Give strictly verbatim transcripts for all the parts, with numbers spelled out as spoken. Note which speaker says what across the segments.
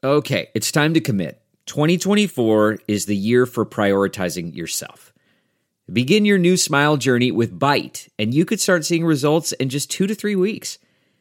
Speaker 1: Okay, it's time to commit. twenty twenty-four is the year for prioritizing yourself. Begin your new smile journey with Byte, and you could start seeing results in just two to three weeks.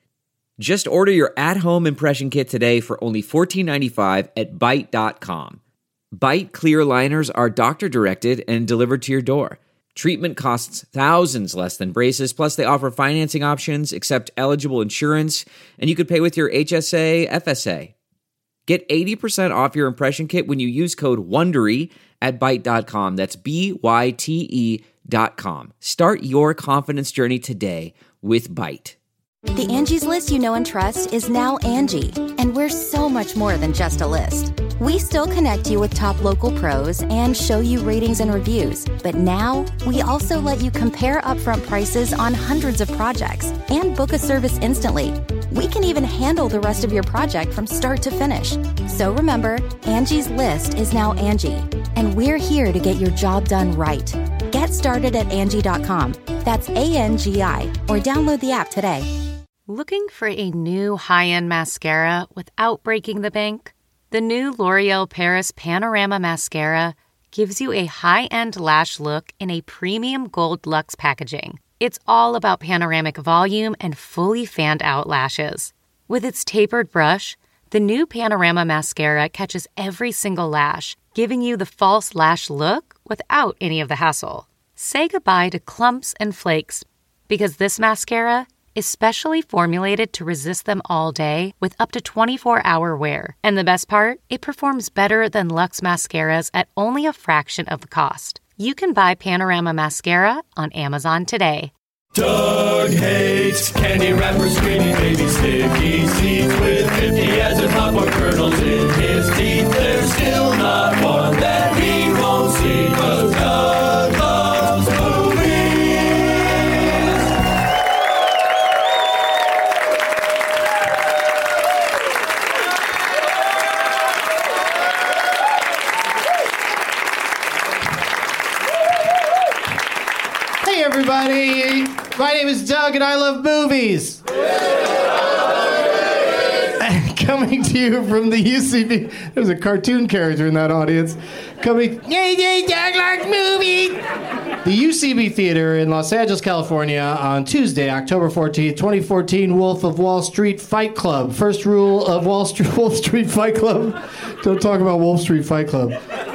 Speaker 1: Just order your at-home impression kit today for only fourteen ninety-five at byte dot com. Byte clear aligners are doctor-directed and delivered to your door. Treatment costs thousands less than braces, plus they offer financing options, accept eligible insurance, and you could pay with your H S A, F S A. Get eighty percent off your impression kit when you use code WONDERY at byte dot com. That's B Y T E dot com. Start your confidence journey today with Byte.
Speaker 2: The Angie's List you know and trust is now Angie, and we're so much more than just a list. We still connect you with top local pros and show you ratings and reviews, but now we also let you compare upfront prices on hundreds of projects and book a service instantly. We can even handle the rest of your project from start to finish. So remember, Angie's List is now Angie, and we're here to get your job done right. Get started at Angie dot com. That's A N G I, or download the app today.
Speaker 3: Looking for a new high-end mascara without breaking the bank? The new L'Oreal Paris Panorama Mascara gives you a high-end lash look in a premium gold luxe packaging. It's all about panoramic volume and fully fanned-out lashes. With its tapered brush, the new Panorama Mascara catches every single lash, giving you the false lash look without any of the hassle. Say goodbye to clumps and flakes, because this mascara is specially formulated to resist them all day with up to twenty-four hour wear. And the best part? It performs better than Luxe mascaras at only a fraction of the cost. You can buy Panorama Mascara on Amazon today.
Speaker 4: Doug hates candy wrappers, screaming baby sticky seeds with fifty as in popcorn kernels in his teeth. There's still not one that he won't see, 'cause Doug loves movies.
Speaker 5: Hey everybody, my name is Doug and I love movies. Coming to you from the U C B. There's a cartoon character in that audience. Coming, yay, yay, Doug likes movies. The U C B Theater in Los Angeles, California on Tuesday, October fourteenth, twenty fourteen, Wolf of Wall Street Fight Club. First rule of Wall Street, Wolf Street Fight Club, don't talk about Wolf Street Fight Club.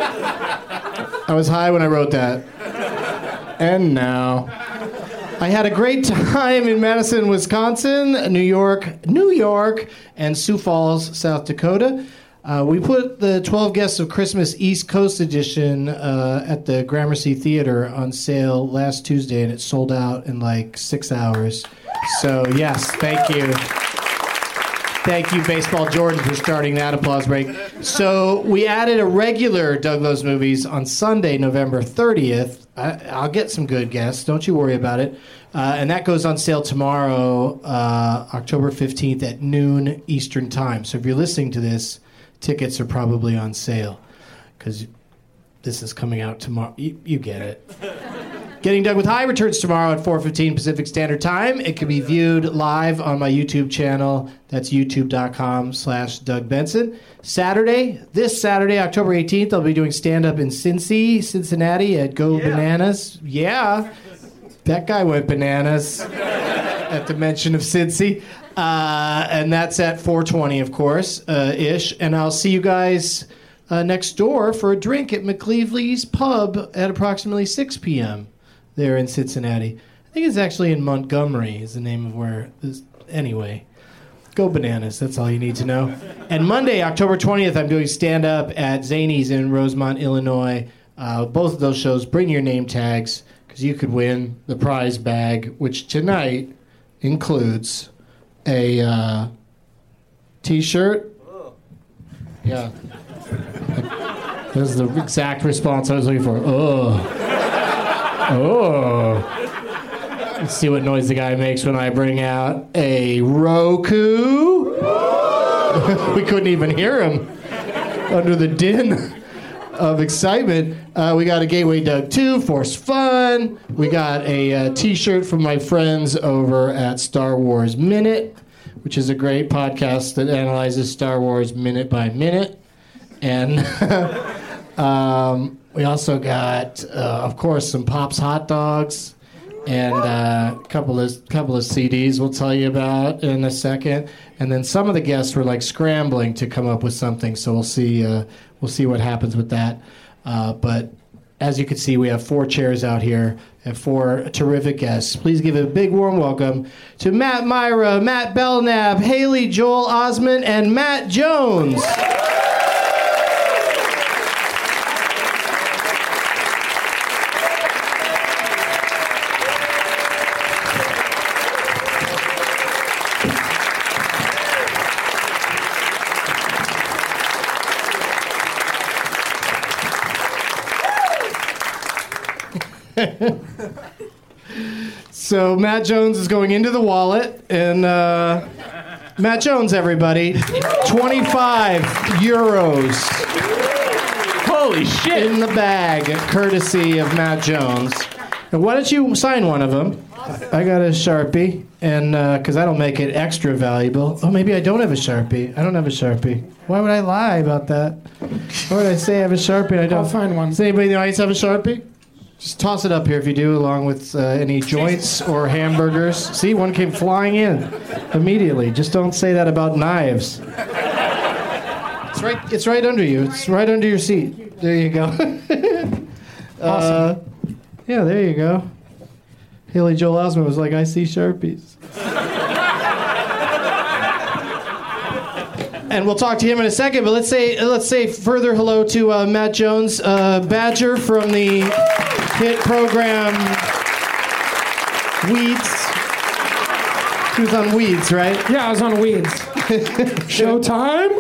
Speaker 5: I was high when I wrote that. And now, I had a great time in Madison, Wisconsin, New York, New York, and Sioux Falls, South Dakota. Uh, we put the twelve Guests of Christmas East Coast edition uh, at the Gramercy Theater on sale last Tuesday, and it sold out in like six hours. So, yes, thank you. Thank you, Baseball Jordan, for starting that applause break. So we added a regular Doug Loves Movies on Sunday, November thirtieth. I, I'll get some good guests. Don't you worry about it. Uh, and that goes on sale tomorrow, uh, October fifteenth at noon Eastern Time. So if you're listening to this, tickets are probably on sale because this is coming out tomorrow. You, you get it. Getting Doug with High returns tomorrow at four fifteen Pacific Standard Time. It can be viewed live on my YouTube channel. That's youtube.com slash Doug Benson. Saturday, this Saturday, October eighteenth, I'll be doing stand-up in Cincy, Cincinnati at Go yeah. Bananas. Yeah, that guy went bananas at the mention of Cincy. Uh, and that's at four twenty, of course, uh, ish. And I'll see you guys uh, next door for a drink at McCleavely's Pub at approximately six p.m. there in Cincinnati. I think it's actually in Montgomery is the name of where this... Anyway, go bananas. That's all you need to know. And Monday, October twentieth, I'm doing stand-up at Zany's in Rosemont, Illinois. Uh, both of those shows, bring your name tags, because you could win the prize bag, which tonight includes a uh, T-shirt. Yeah. This is the exact response I was looking for. Oh. Oh. Let's see what noise the guy makes when I bring out a Roku. We couldn't even hear him under the din of excitement. Uh, we got a Gateway Doug two, Force Fun. We got a uh, T-shirt from my friends over at Star Wars Minute, which is a great podcast that analyzes Star Wars minute by minute. And um, we also got, uh, of course, some Pop's hot dogs and uh, a couple of couple of C Ds we'll tell you about in a second. And then some of the guests were like scrambling to come up with something, so we'll see. Uh, we'll see what happens with that. Uh, but as you can see, we have four chairs out here and four terrific guests. Please give a big warm welcome to Matt Mira, Matt Belknap, Haley Joel Osment, and Matt Jones. So Matt Jones is going into the wallet, and uh, Matt Jones, everybody, twenty-five euros.
Speaker 6: Holy shit!
Speaker 5: In the bag, courtesy of Matt Jones. And why don't you sign one of them? I got a Sharpie, and because uh, that'll make it extra valuable. Oh, maybe I don't have a Sharpie. I don't have a Sharpie. Why would I lie about that? Why would I say I have a Sharpie and I don't?
Speaker 7: I'll find one.
Speaker 5: Does anybody in the audience have a Sharpie? Just toss it up here if you do, along with uh, any joints or hamburgers. See, one came flying in immediately. Just don't say that about knives. It's right. It's right under you. It's right under your seat. There you go. uh,
Speaker 7: Awesome.
Speaker 5: Yeah, there you go. Haley Joel Osment was like, "I see Sharpies." And we'll talk to him in a second. But let's say let's say further hello to uh, Matt Jones, uh, Badger from the hit program Weeds. He was on Weeds, right?
Speaker 7: Yeah, I was on Weeds. Showtime?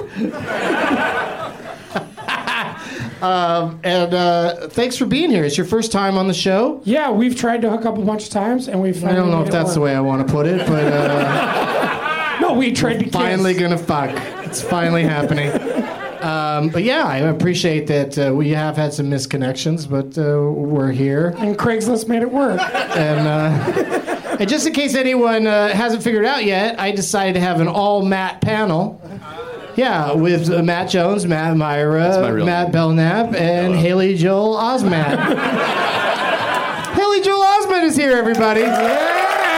Speaker 5: um, and uh, thanks for being here. It's your first time on the show.
Speaker 7: Yeah, we've tried to hook up a bunch of times, and we've.
Speaker 5: I don't know if that's the way I want to put it, but uh,
Speaker 7: no, we tried to kiss.
Speaker 5: Finally gonna fuck. It's finally happening. Um, but yeah, I appreciate that uh, we have had some misconnections, but uh, we're here.
Speaker 7: And Craigslist made it work.
Speaker 5: And, uh, and just in case anyone uh, hasn't figured out yet, I decided to have an all-Matt panel. Yeah, with uh, Matt Jones, Matt Mira, Matt name. Belknap, and Hello. Haley Joel Osment. Haley Joel Osment is here, everybody. Yeah.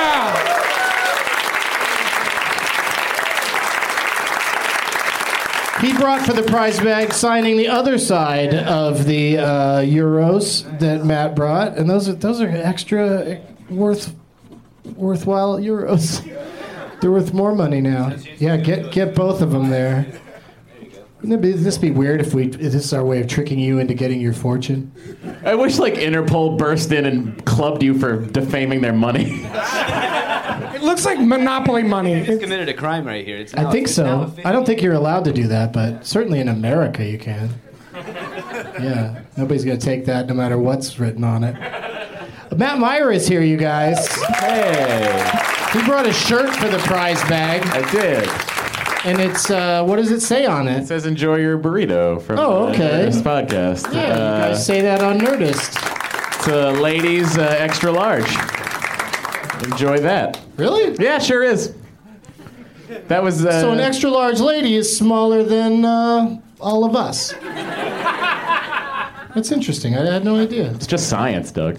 Speaker 5: He brought for the prize bag signing the other side of the uh, euros that Matt brought, and those are those are extra worth worthwhile euros. They're worth more money now. Yeah, get get both of them there. Wouldn't it be, this be weird if we if this is our way of tricking you into getting your fortune?
Speaker 6: I wish like Interpol burst in and clubbed you for defaming their money.
Speaker 7: It looks like Monopoly money.
Speaker 1: He's committed a crime right here. It's
Speaker 5: I think so. I don't think you're allowed to do that, but certainly in America you can. Yeah, nobody's going to take that no matter what's written on it. Matt Mira is here, you guys.
Speaker 6: Hey.
Speaker 5: He brought a shirt for the prize bag.
Speaker 6: I did.
Speaker 5: And it's, uh, what does it say on it?
Speaker 6: It says enjoy your burrito from
Speaker 5: oh, okay.
Speaker 6: uh, this podcast.
Speaker 5: Yeah, uh, you guys say that on Nerdist.
Speaker 6: It's a ladies uh, extra large. Enjoy that.
Speaker 5: Really?
Speaker 6: Yeah, sure is. That was. Uh,
Speaker 5: so an extra large lady is smaller than uh, all of us. That's interesting. I had no idea.
Speaker 6: It's just science, Doug.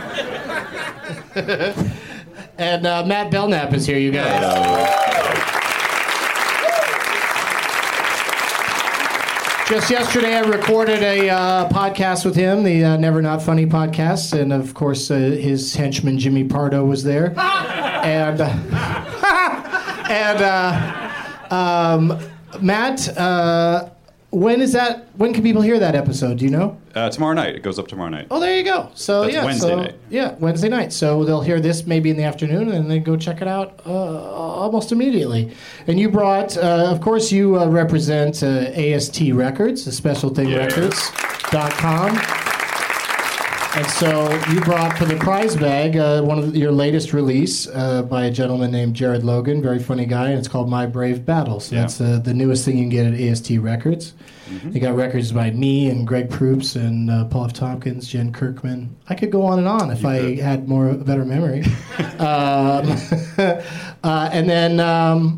Speaker 5: And uh, Matt Belknap is here, you guys. Hello. Just yesterday, I recorded a uh, podcast with him, the uh, Never Not Funny podcast, and of course, uh, his henchman Jimmy Pardo was there, and uh, and uh, um, Matt, uh, when is that? When can people hear that episode? Do you know?
Speaker 8: Uh, tomorrow night. It goes up tomorrow night.
Speaker 5: Oh, there you go. So
Speaker 8: That's
Speaker 5: yeah,
Speaker 8: Wednesday
Speaker 5: so,
Speaker 8: night.
Speaker 5: Yeah, Wednesday night. So they'll hear this maybe in the afternoon, and then go check it out uh, almost immediately. And you brought, uh, of course, you uh, represent uh, A S T Records, the Special Thing
Speaker 8: Yeah.
Speaker 5: Records dot com. And so you brought for the prize bag uh, one of the, your latest release uh, by a gentleman named Jared Logan, very funny guy, and it's called My Brave Battle. So
Speaker 8: Yeah.
Speaker 5: that's uh, the newest thing you can get at A S T Records. Mm-hmm. They got records by me and Greg Proops and uh, Paul F. Tompkins, Jen Kirkman. I could go on and on if
Speaker 8: You
Speaker 5: I
Speaker 8: could.
Speaker 5: had more better memory. um, uh, and then um,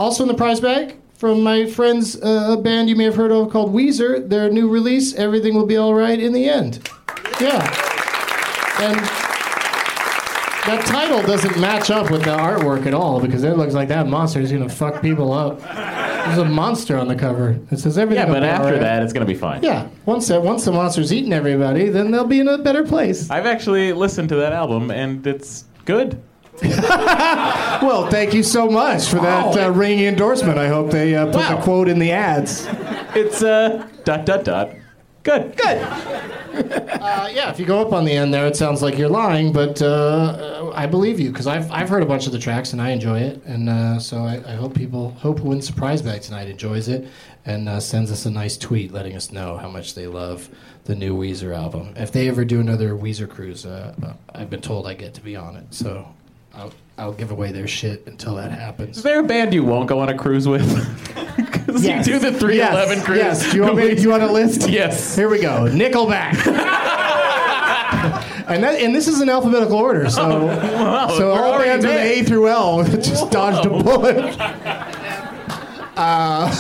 Speaker 5: Also in the prize bag, from my friends, uh, a band you may have heard of called Weezer, their new release, Everything Will Be Alright in the End. Yeah. And that title doesn't match up with the artwork at all, because it looks like that monster is going to fuck people up. There's a monster on the cover. It says everything
Speaker 6: Yeah,
Speaker 5: will
Speaker 6: but
Speaker 5: be
Speaker 6: after
Speaker 5: alright.
Speaker 6: that, it's going to be fine.
Speaker 5: Yeah, once that, once the monster's eaten everybody, then they'll be in a better place.
Speaker 6: I've actually listened to that album, and it's good.
Speaker 5: Well, thank you so much for that uh, ringing endorsement. I hope they uh, put
Speaker 6: Wow.
Speaker 5: the quote in the ads.
Speaker 6: It's, uh, dot, dot, dot. Good.
Speaker 5: Good. Uh, yeah, if you go up on the end there, it sounds like you're lying, but uh, I believe you, because I've, I've heard a bunch of the tracks, and I enjoy it. And uh, so I, I hope people, hope who wins the prize bag tonight enjoys it and uh, sends us a nice tweet letting us know how much they love the new Weezer album. If they ever do another Weezer cruise, uh, uh, I've been told I get to be on it, so I'll, I'll give away their shit until that happens.
Speaker 6: Is there a band you won't go on a cruise with? Because
Speaker 5: Yes.
Speaker 6: you do the three eleven
Speaker 5: yes.
Speaker 6: cruise.
Speaker 5: Yes. Do you want me? Do you want a list?
Speaker 6: Yes.
Speaker 5: Here we go. Nickelback. and that, and this is in alphabetical order, so
Speaker 6: wow,
Speaker 5: so
Speaker 6: we're
Speaker 5: all
Speaker 6: already
Speaker 5: bands with
Speaker 6: there.
Speaker 5: A through L just dodged a bullet. Uh,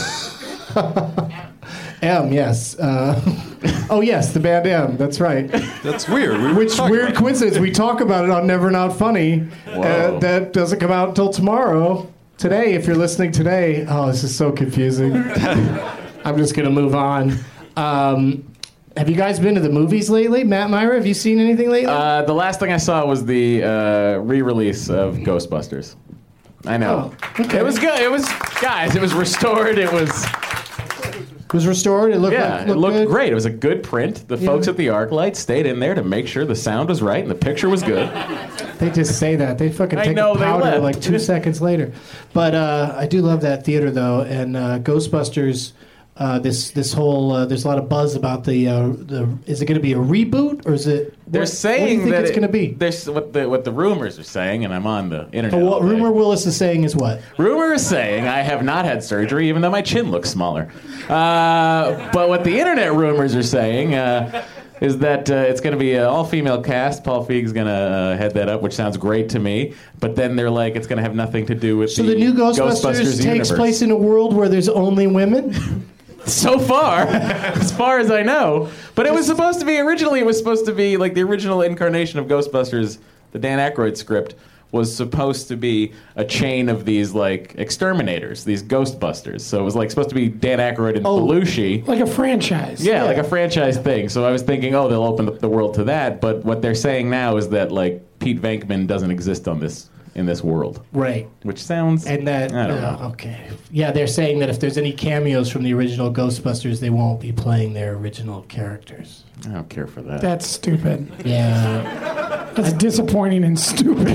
Speaker 5: M, yes. Uh, oh, yes, the band M. That's right.
Speaker 8: That's weird. We were
Speaker 5: Which
Speaker 8: talking
Speaker 5: weird
Speaker 8: about-
Speaker 5: coincidence. We talk about it on Never Not Funny. Uh,
Speaker 6: Whoa.
Speaker 5: that doesn't come out until tomorrow. Today, if you're listening today. Oh, this is so confusing. I'm just going to move on. Um, have you guys been to the movies lately? Matt, Myra, have you seen anything lately?
Speaker 6: Uh, the last thing I saw was the uh, re-release of Ghostbusters. I know.
Speaker 5: Oh, okay.
Speaker 6: It was good. It was, guys, it was restored. It was,
Speaker 5: it was restored? It looked,
Speaker 6: yeah,
Speaker 5: like,
Speaker 6: it looked
Speaker 5: good?
Speaker 6: great. It was a good print. The
Speaker 5: Yeah.
Speaker 6: folks at the ArcLight stayed in there to make sure the sound was right and the picture was good.
Speaker 5: They just say that. They fucking
Speaker 6: I
Speaker 5: take
Speaker 6: know,
Speaker 5: the
Speaker 6: they
Speaker 5: powder
Speaker 6: left.
Speaker 5: like two seconds later. But uh, I do love that theater, though. And uh, Ghostbusters, uh, this this whole, uh, there's a lot of buzz about the, uh, the is it going to be a reboot? Or is it,
Speaker 6: They're
Speaker 5: what,
Speaker 6: saying
Speaker 5: what do you think
Speaker 6: that
Speaker 5: it's
Speaker 6: it-
Speaker 5: going to be?
Speaker 6: There's what the what the rumors are saying, and I'm on the internet.
Speaker 5: But what
Speaker 6: all day.
Speaker 5: Rumor Willis is saying is what?
Speaker 6: Rumor is saying I have not had surgery, even though my chin looks smaller. Uh, but what the internet rumors are saying uh, is that uh, it's going to be an all-female cast. Paul Feig's going to uh, head that up, which sounds great to me. But then they're like, it's going to have nothing to do with
Speaker 5: So
Speaker 6: the,
Speaker 5: the new Ghostbusters,
Speaker 6: Ghostbusters
Speaker 5: takes
Speaker 6: universe.
Speaker 5: place in a world where there's only women?
Speaker 6: So far, as far as I know. But it was supposed to be, originally it was supposed to be, like the original incarnation of Ghostbusters, the Dan Aykroyd script, was supposed to be a chain of these, like, exterminators, these Ghostbusters. So it was, like, supposed to be Dan Aykroyd and
Speaker 5: Oh.
Speaker 6: Belushi.
Speaker 7: Like a franchise.
Speaker 6: Yeah, like a franchise thing. So I was thinking, oh, they'll open up the world to that. But what they're saying now is that, like, Pete Venkman doesn't exist on this in this world.
Speaker 5: Right.
Speaker 6: Which sounds...
Speaker 5: And that,
Speaker 6: I don't
Speaker 5: uh,
Speaker 6: know.
Speaker 5: okay. Yeah, they're saying that if there's any cameos from the original Ghostbusters, they won't be playing their original characters.
Speaker 6: I don't care for that.
Speaker 7: That's stupid.
Speaker 5: Yeah.
Speaker 7: That's disappointing and stupid.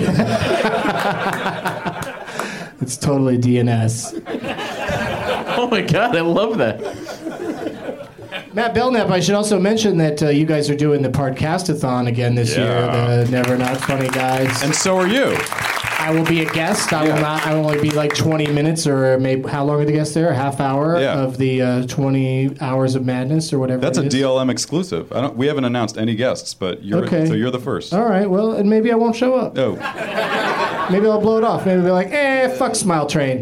Speaker 5: It's totally D N S.
Speaker 6: Oh, my God, I love that.
Speaker 5: Matt Belknap, I should also mention that uh, you guys are doing the Podcastathon again this
Speaker 8: Yeah.
Speaker 5: year, the Never Not Funny guys.
Speaker 8: And so are you.
Speaker 5: I will be a guest. I will not. I will only be like twenty minutes, or maybe how long are the guests there? A half hour
Speaker 8: Yeah.
Speaker 5: of the uh, twenty hours of madness, or whatever.
Speaker 8: That's
Speaker 5: it
Speaker 8: a
Speaker 5: is.
Speaker 8: D L M exclusive. I don't. We haven't announced any guests, but you're
Speaker 5: Okay.
Speaker 8: so you're the first.
Speaker 5: All right. Well, and maybe I won't show up.
Speaker 8: Oh,
Speaker 5: Maybe I'll blow it off. Maybe I'll be like, eh, fuck Smile Train.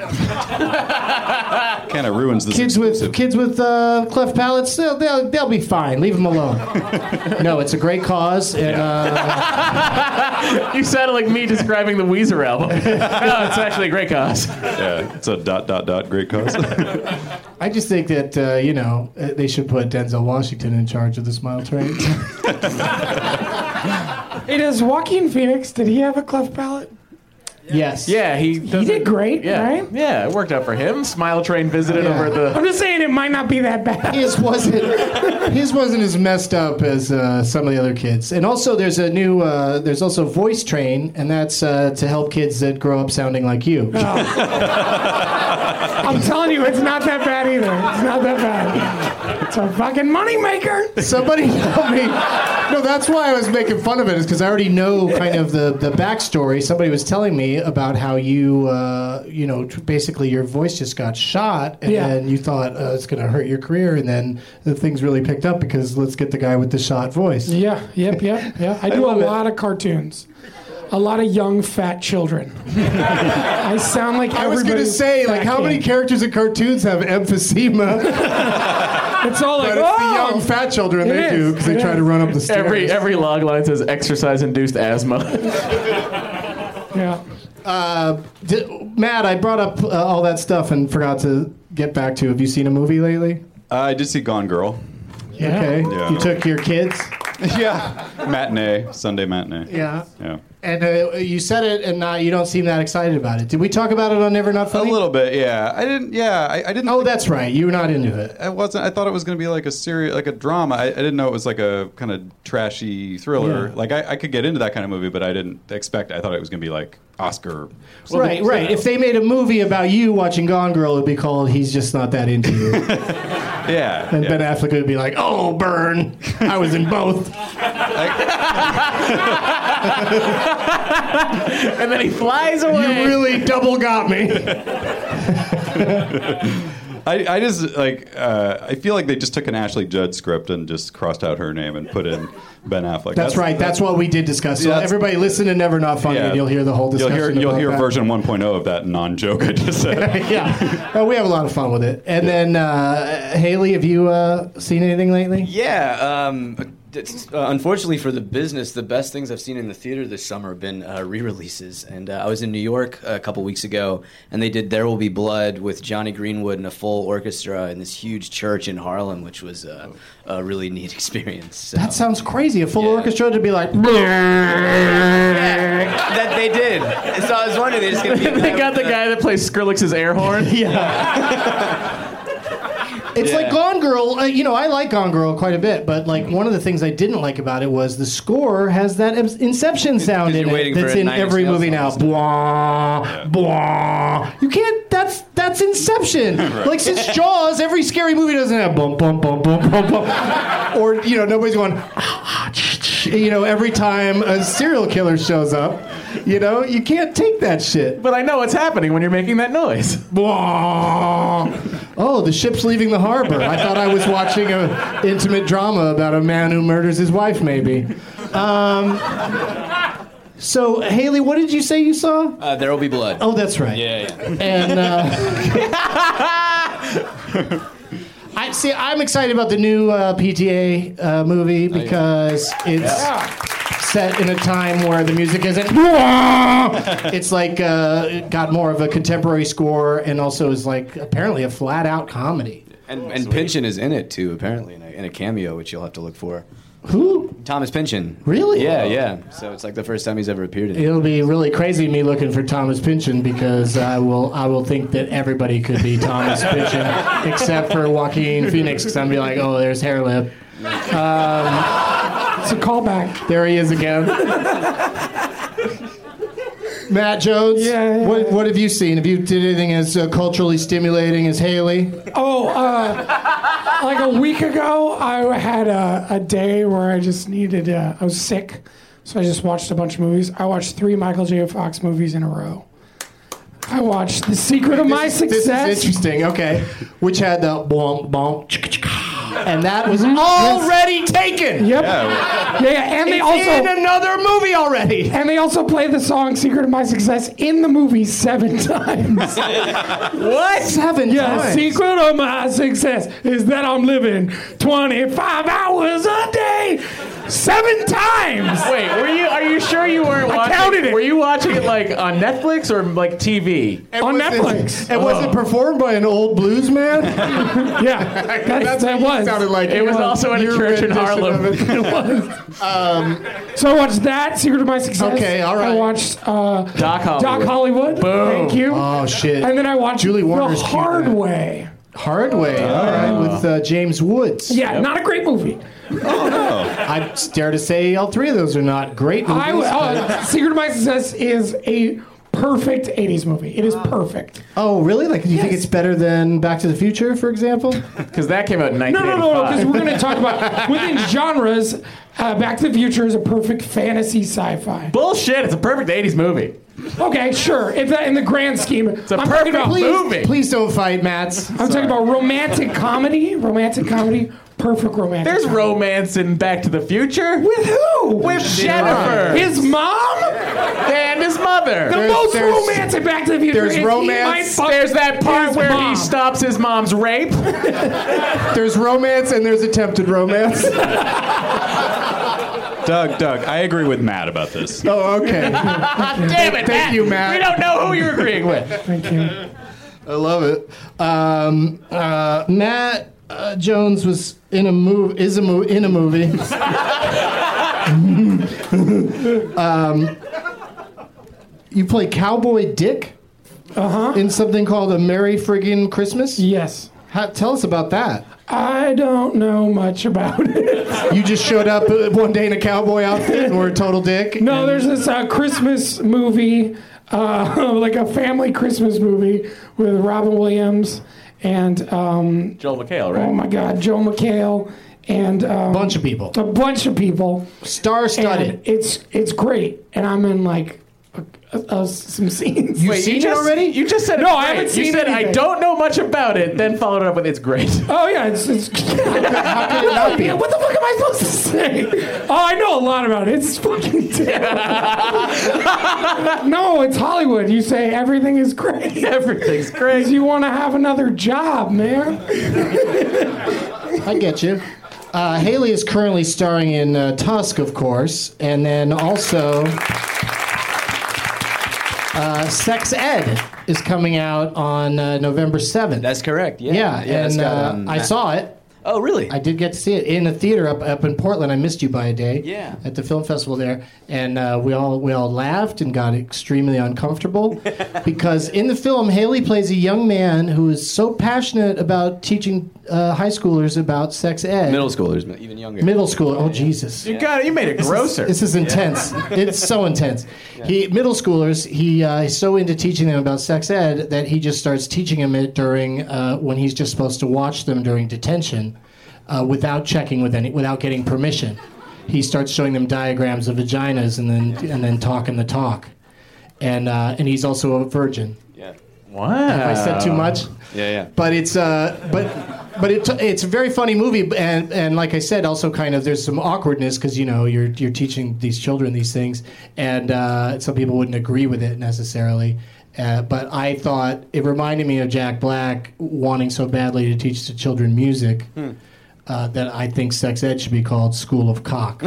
Speaker 8: kind of ruins this.
Speaker 5: Kids
Speaker 8: exclusive.
Speaker 5: with kids with uh, cleft palates, they'll, they'll they'll be fine. Leave them alone. No, it's a great cause, and uh,
Speaker 6: You sounded like me describing the Weezer album. No, it's actually a great cause.
Speaker 8: Yeah, it's a dot dot dot great cause.
Speaker 5: I just think that uh, you know uh, they should put Denzel Washington in charge of the Smile Train.
Speaker 7: Hey, does Joaquin Phoenix, did he have a cleft palate?
Speaker 5: Yes.
Speaker 6: Yeah, he
Speaker 7: He did great,
Speaker 6: Yeah,
Speaker 7: right?
Speaker 6: yeah, it worked out for him. Smile Train visited
Speaker 5: Yeah.
Speaker 6: over the.
Speaker 7: I'm just saying it might not be that bad.
Speaker 5: His wasn't his wasn't as messed up as uh, some of the other kids. And also, there's a new uh, there's also Voice Train, and that's uh, to help kids that grow up sounding like you.
Speaker 7: I'm telling you, it's not that bad either. It's not that bad. It's a fucking moneymaker.
Speaker 5: Somebody tell me. No, that's why I was making fun of it, is because I already know kind of the, the backstory. Somebody was telling me about how you, uh, you know, tr- basically your voice just got shot, and
Speaker 7: Yeah.
Speaker 5: then you thought uh, it's going to hurt your career, and then the things really picked up because let's get the guy with the shot voice.
Speaker 7: Yeah, yep, yep, yeah. I do a
Speaker 5: love it.
Speaker 7: lot of cartoons. A lot of young, fat children. I sound like
Speaker 5: I was going to say, like, how many characters in cartoons have emphysema?
Speaker 7: It's all like,
Speaker 5: but it's
Speaker 7: oh!
Speaker 5: the young fat children
Speaker 7: It
Speaker 5: they
Speaker 7: is.
Speaker 5: do because they
Speaker 7: It
Speaker 5: try
Speaker 7: is.
Speaker 5: to run up the stairs.
Speaker 6: Every every log line says exercise-induced asthma.
Speaker 7: Yeah.
Speaker 5: Uh, did, Matt, I brought up uh, all that stuff and forgot to get back to. Have you seen a movie lately?
Speaker 8: Uh, I did see Gone Girl.
Speaker 7: Yeah.
Speaker 5: Okay.
Speaker 8: Yeah.
Speaker 5: You took your kids?
Speaker 8: Yeah. Matinee, Sunday matinee.
Speaker 5: Yeah.
Speaker 8: Yeah.
Speaker 5: And uh, you said it, and uh, you don't seem that excited about it. Did we talk about it on Never Not
Speaker 8: A
Speaker 5: Funny?
Speaker 8: little bit, yeah. I didn't. Yeah, I, I didn't.
Speaker 5: Oh, that's right. You were not into it.
Speaker 8: I wasn't. I thought it was going to be like a serious, like a drama. I, I didn't know it was like a kind of trashy thriller.
Speaker 5: Yeah.
Speaker 8: Like I, I could get into that kind of movie, but I didn't expect. I thought it was going to be like Oscar.
Speaker 5: Right, right. If they made a movie about you watching Gone Girl, it would be called "He's Just Not That Into You,"
Speaker 8: Yeah.
Speaker 5: and
Speaker 8: yeah.
Speaker 5: Ben Affleck would be like, "Oh, burn! I was in both."
Speaker 6: And then he flies away.
Speaker 5: You really double got me.
Speaker 8: I, I just like. Uh, I feel like they just took an Ashley Judd script and just crossed out her name and put in Ben Affleck.
Speaker 5: That's, right. That's what we did discuss. So
Speaker 8: Yeah, that's-
Speaker 5: everybody listen to Never Not Funny,
Speaker 8: Yeah.
Speaker 5: and you'll hear the whole
Speaker 8: You'll
Speaker 5: discussion.
Speaker 8: hear. You'll
Speaker 5: about
Speaker 8: hear
Speaker 5: that.
Speaker 8: version one point oh of that non-joke I just said.
Speaker 5: Yeah, uh, we have a lot of fun with it. And then uh, Haley, have you uh, seen anything lately?
Speaker 9: Yeah, um, it's, uh, unfortunately for the business, the best things I've seen in the theater this summer have been uh, re-releases. And uh, I was in New York a couple weeks ago, and they did There Will Be Blood with Johnny Greenwood and a full orchestra in this huge church in Harlem, which was uh, a really neat experience. So.
Speaker 5: That sounds crazy. A full
Speaker 9: Yeah.
Speaker 5: orchestra to be like.
Speaker 9: Yeah, that they did. So I was wondering, they just gonna be
Speaker 6: They got the guy that plays Skrillex's air horn.
Speaker 5: Yeah. It's
Speaker 9: Yeah.
Speaker 5: like Gone Girl. Uh, you know, I like Gone Girl quite a bit, but like one of the things I didn't like about it was the score has that Inception sound in
Speaker 9: you're
Speaker 5: it
Speaker 9: waiting for
Speaker 5: that's
Speaker 9: a
Speaker 5: in
Speaker 9: Nine Inch
Speaker 5: every
Speaker 9: Nails
Speaker 5: movie now.
Speaker 9: song.
Speaker 5: Blah blah. You can't. That's that's Inception. Like since Jaws, every scary movie doesn't have bum bum bum bum bum bum, or you know nobody's going. You know, every time a serial killer shows up, you know, you can't take that shit.
Speaker 6: But I know what's happening when you're making that noise.
Speaker 5: Blah. Oh, the ship's leaving the harbor. I thought I was watching an intimate drama about a man who murders his wife, maybe. Um, so, Haley, what did you say you saw?
Speaker 9: Uh, There Will Be Blood.
Speaker 5: Oh, that's right.
Speaker 9: Yeah, yeah.
Speaker 5: And uh, I see. I'm excited about the new uh, P T A uh, movie because it's set in a time where the music isn't. It's like uh, it got more of a contemporary score, and also is like apparently a flat out comedy.
Speaker 9: And, and Pynchon is in it, too, apparently, in a, in a cameo, which you'll have to look for.
Speaker 5: Who?
Speaker 9: Thomas Pynchon.
Speaker 5: Really?
Speaker 9: Yeah, yeah. So it's like the first time he's ever appeared in it.
Speaker 5: It'll be really crazy me looking for Thomas Pynchon because I will I will think that everybody could be Thomas Pynchon except for Joaquin Phoenix because I'm gonna be like, oh, there's hair lip. Um,
Speaker 7: It's a callback.
Speaker 5: there he is again. Matt Jones.
Speaker 7: Yeah, yeah,
Speaker 5: What
Speaker 7: yeah.
Speaker 5: what have you seen? Have you did anything as uh, culturally stimulating as Haley?
Speaker 7: Oh, uh, like a week ago, I had a, a day where I just needed, uh, I was sick, so I just watched a bunch of movies. I watched three Michael J. Fox movies in a row. I watched The Secret of My
Speaker 5: This
Speaker 7: Success.
Speaker 5: is interesting. Okay, which had the bonk bonk, chicka, chicka, and that was already taken.
Speaker 7: Yep. Yeah, yeah, and they
Speaker 5: It's
Speaker 7: also
Speaker 5: in another movie already.
Speaker 7: and they also play the song "Secret of My Success" in the movie seven times.
Speaker 5: What? Seven
Speaker 7: Yeah,
Speaker 5: times.
Speaker 7: secret of my success is that I'm living twenty-five hours a day, seven times.
Speaker 6: Wait, were you? Are you sure you weren't
Speaker 7: I
Speaker 6: watching?
Speaker 7: counted it.
Speaker 6: Were you watching it like on Netflix or like T V?
Speaker 5: And
Speaker 7: On
Speaker 5: was
Speaker 7: Netflix.
Speaker 5: It, and was it performed by an old blues man?
Speaker 7: Yeah, that's, that
Speaker 5: what
Speaker 7: was.
Speaker 5: it sounded like.
Speaker 6: It was also in a
Speaker 5: Your
Speaker 6: church in
Speaker 5: rendition
Speaker 6: Harlem.
Speaker 5: of it.
Speaker 7: It was. So I watched that, Secret of My Success.
Speaker 5: Okay, all right.
Speaker 7: I watched uh,
Speaker 6: Doc Hollywood.
Speaker 7: Doc Hollywood.
Speaker 6: Boom.
Speaker 7: Thank you.
Speaker 5: Oh shit!
Speaker 7: And then I watched
Speaker 5: Julie Warner's
Speaker 7: The
Speaker 5: cute,
Speaker 7: Hard
Speaker 5: man.
Speaker 7: Way.
Speaker 5: Hard Way. All right, with uh, James Woods.
Speaker 7: Yeah, not a great movie.
Speaker 5: I dare to say all three of those are not great movies.
Speaker 7: I, uh, Secret of My Success is a perfect eighties movie. It is perfect.
Speaker 5: Oh, really? Like, do you think
Speaker 7: Yes.
Speaker 5: it's better than Back to the Future, for example?
Speaker 6: Because that came out in
Speaker 7: No,
Speaker 6: nineteen
Speaker 7: no,
Speaker 6: eighty-five.
Speaker 7: no, no, because we're going to talk about within genres. Uh, Back to the Future is a perfect fantasy sci-fi.
Speaker 6: Bullshit! It's a perfect eighties movie.
Speaker 7: Okay, sure. If that in the grand scheme,
Speaker 6: It's a
Speaker 7: I'm
Speaker 6: perfect
Speaker 7: talking about,
Speaker 5: Please,
Speaker 6: movie.
Speaker 5: please don't fight, Mats.
Speaker 7: I'm talking about romantic comedy. Romantic comedy. perfect romantic.
Speaker 6: There's
Speaker 7: comedy.
Speaker 6: romance in Back to the Future.
Speaker 7: With who?
Speaker 6: With Jennifer.
Speaker 7: His mom?
Speaker 6: And his mother.
Speaker 7: The
Speaker 5: There's-
Speaker 7: most
Speaker 5: there's-
Speaker 7: romantic Back to the Future.
Speaker 5: there's
Speaker 7: is he
Speaker 5: romance.
Speaker 7: might fuck
Speaker 6: There's that part
Speaker 7: his
Speaker 6: where
Speaker 7: mom.
Speaker 6: he stops his mom's rape.
Speaker 5: There's romance and there's attempted romance.
Speaker 8: Doug, Doug, I agree with Matt about this.
Speaker 5: Oh, okay.
Speaker 6: Damn it,
Speaker 5: Thank you, Matt.
Speaker 6: We don't know who you're agreeing with.
Speaker 7: Thank you.
Speaker 5: I love it. Um, uh, Matt uh, Jones was in a movie. Is a mo- in a movie. um, you play Cowboy Dick
Speaker 7: Uh-huh.
Speaker 5: in something called A Merry Friggin' Christmas.
Speaker 7: Yes.
Speaker 5: How, tell us about that.
Speaker 7: I don't know much about it.
Speaker 5: You just showed up uh, one day in a cowboy outfit and were a total dick.
Speaker 7: No, there's this uh, Christmas movie, uh, like a family Christmas movie with Robin Williams and um,
Speaker 6: Joel McHale, right?
Speaker 7: oh my God, Joe McHale and um,
Speaker 5: Bunch of people.
Speaker 7: a bunch of people.
Speaker 5: Star-studded.
Speaker 7: And it's it's great, and I'm in like uh, uh, some scenes.
Speaker 5: You've
Speaker 6: Wait,
Speaker 5: seen
Speaker 6: you
Speaker 5: it
Speaker 6: just,
Speaker 5: already?
Speaker 6: You just said
Speaker 7: No,
Speaker 6: it's
Speaker 7: I
Speaker 6: great.
Speaker 7: haven't
Speaker 6: You
Speaker 7: seen
Speaker 6: said I
Speaker 7: anything.
Speaker 6: don't know much about it, then followed it up with it's great.
Speaker 7: Oh yeah, it's, it's
Speaker 5: How could it not be?
Speaker 7: Yeah, what the fuck am I supposed to say? Oh, I know a lot about it. It's fucking terrible. No, it's Hollywood. You say everything is great.
Speaker 6: Everything's great.
Speaker 7: Because you want to have another job, man.
Speaker 5: I get you. Uh, Haley is currently starring in uh, Tusk, of course, and then also uh, Sex Ed is coming out on uh, November seventh.
Speaker 9: That's correct. Yeah.
Speaker 5: yeah,
Speaker 9: it's
Speaker 5: and
Speaker 9: got,
Speaker 5: uh,
Speaker 9: um,
Speaker 5: I
Speaker 9: Matt-
Speaker 5: saw it.
Speaker 9: Oh, really?
Speaker 5: I did get to see it in a theater up up in Portland. I missed you by a day.
Speaker 9: Yeah.
Speaker 5: At the film festival there, and uh, we all we all laughed and got extremely uncomfortable because in the film Haley plays a young man who is so passionate about teaching uh, high schoolers about sex ed.
Speaker 9: Middle schoolers, even younger.
Speaker 5: Middle school. Oh Jesus.
Speaker 6: You got it. You made it grosser.
Speaker 5: This is intense. It's so intense. He middle schoolers. He uh, is so into teaching them about sex ed that he just starts teaching them it during uh, when he's just supposed to watch them during detention, uh, without checking with any, without getting permission. He starts showing them diagrams of vaginas and then and then talking the talk, and uh, and he's also a virgin.
Speaker 9: Yeah.
Speaker 6: Wow.
Speaker 5: Have I said too much?
Speaker 9: Yeah, yeah.
Speaker 5: But it's uh, but but it, it's a very funny movie, and and like I said, also kind of there's some awkwardness because you know you're you're teaching these children these things, and uh, some people wouldn't agree with it necessarily. Uh, but I thought it reminded me of Jack Black wanting so badly to teach the children music
Speaker 9: Hmm.
Speaker 5: uh, that I think sex ed should be called School of Cock.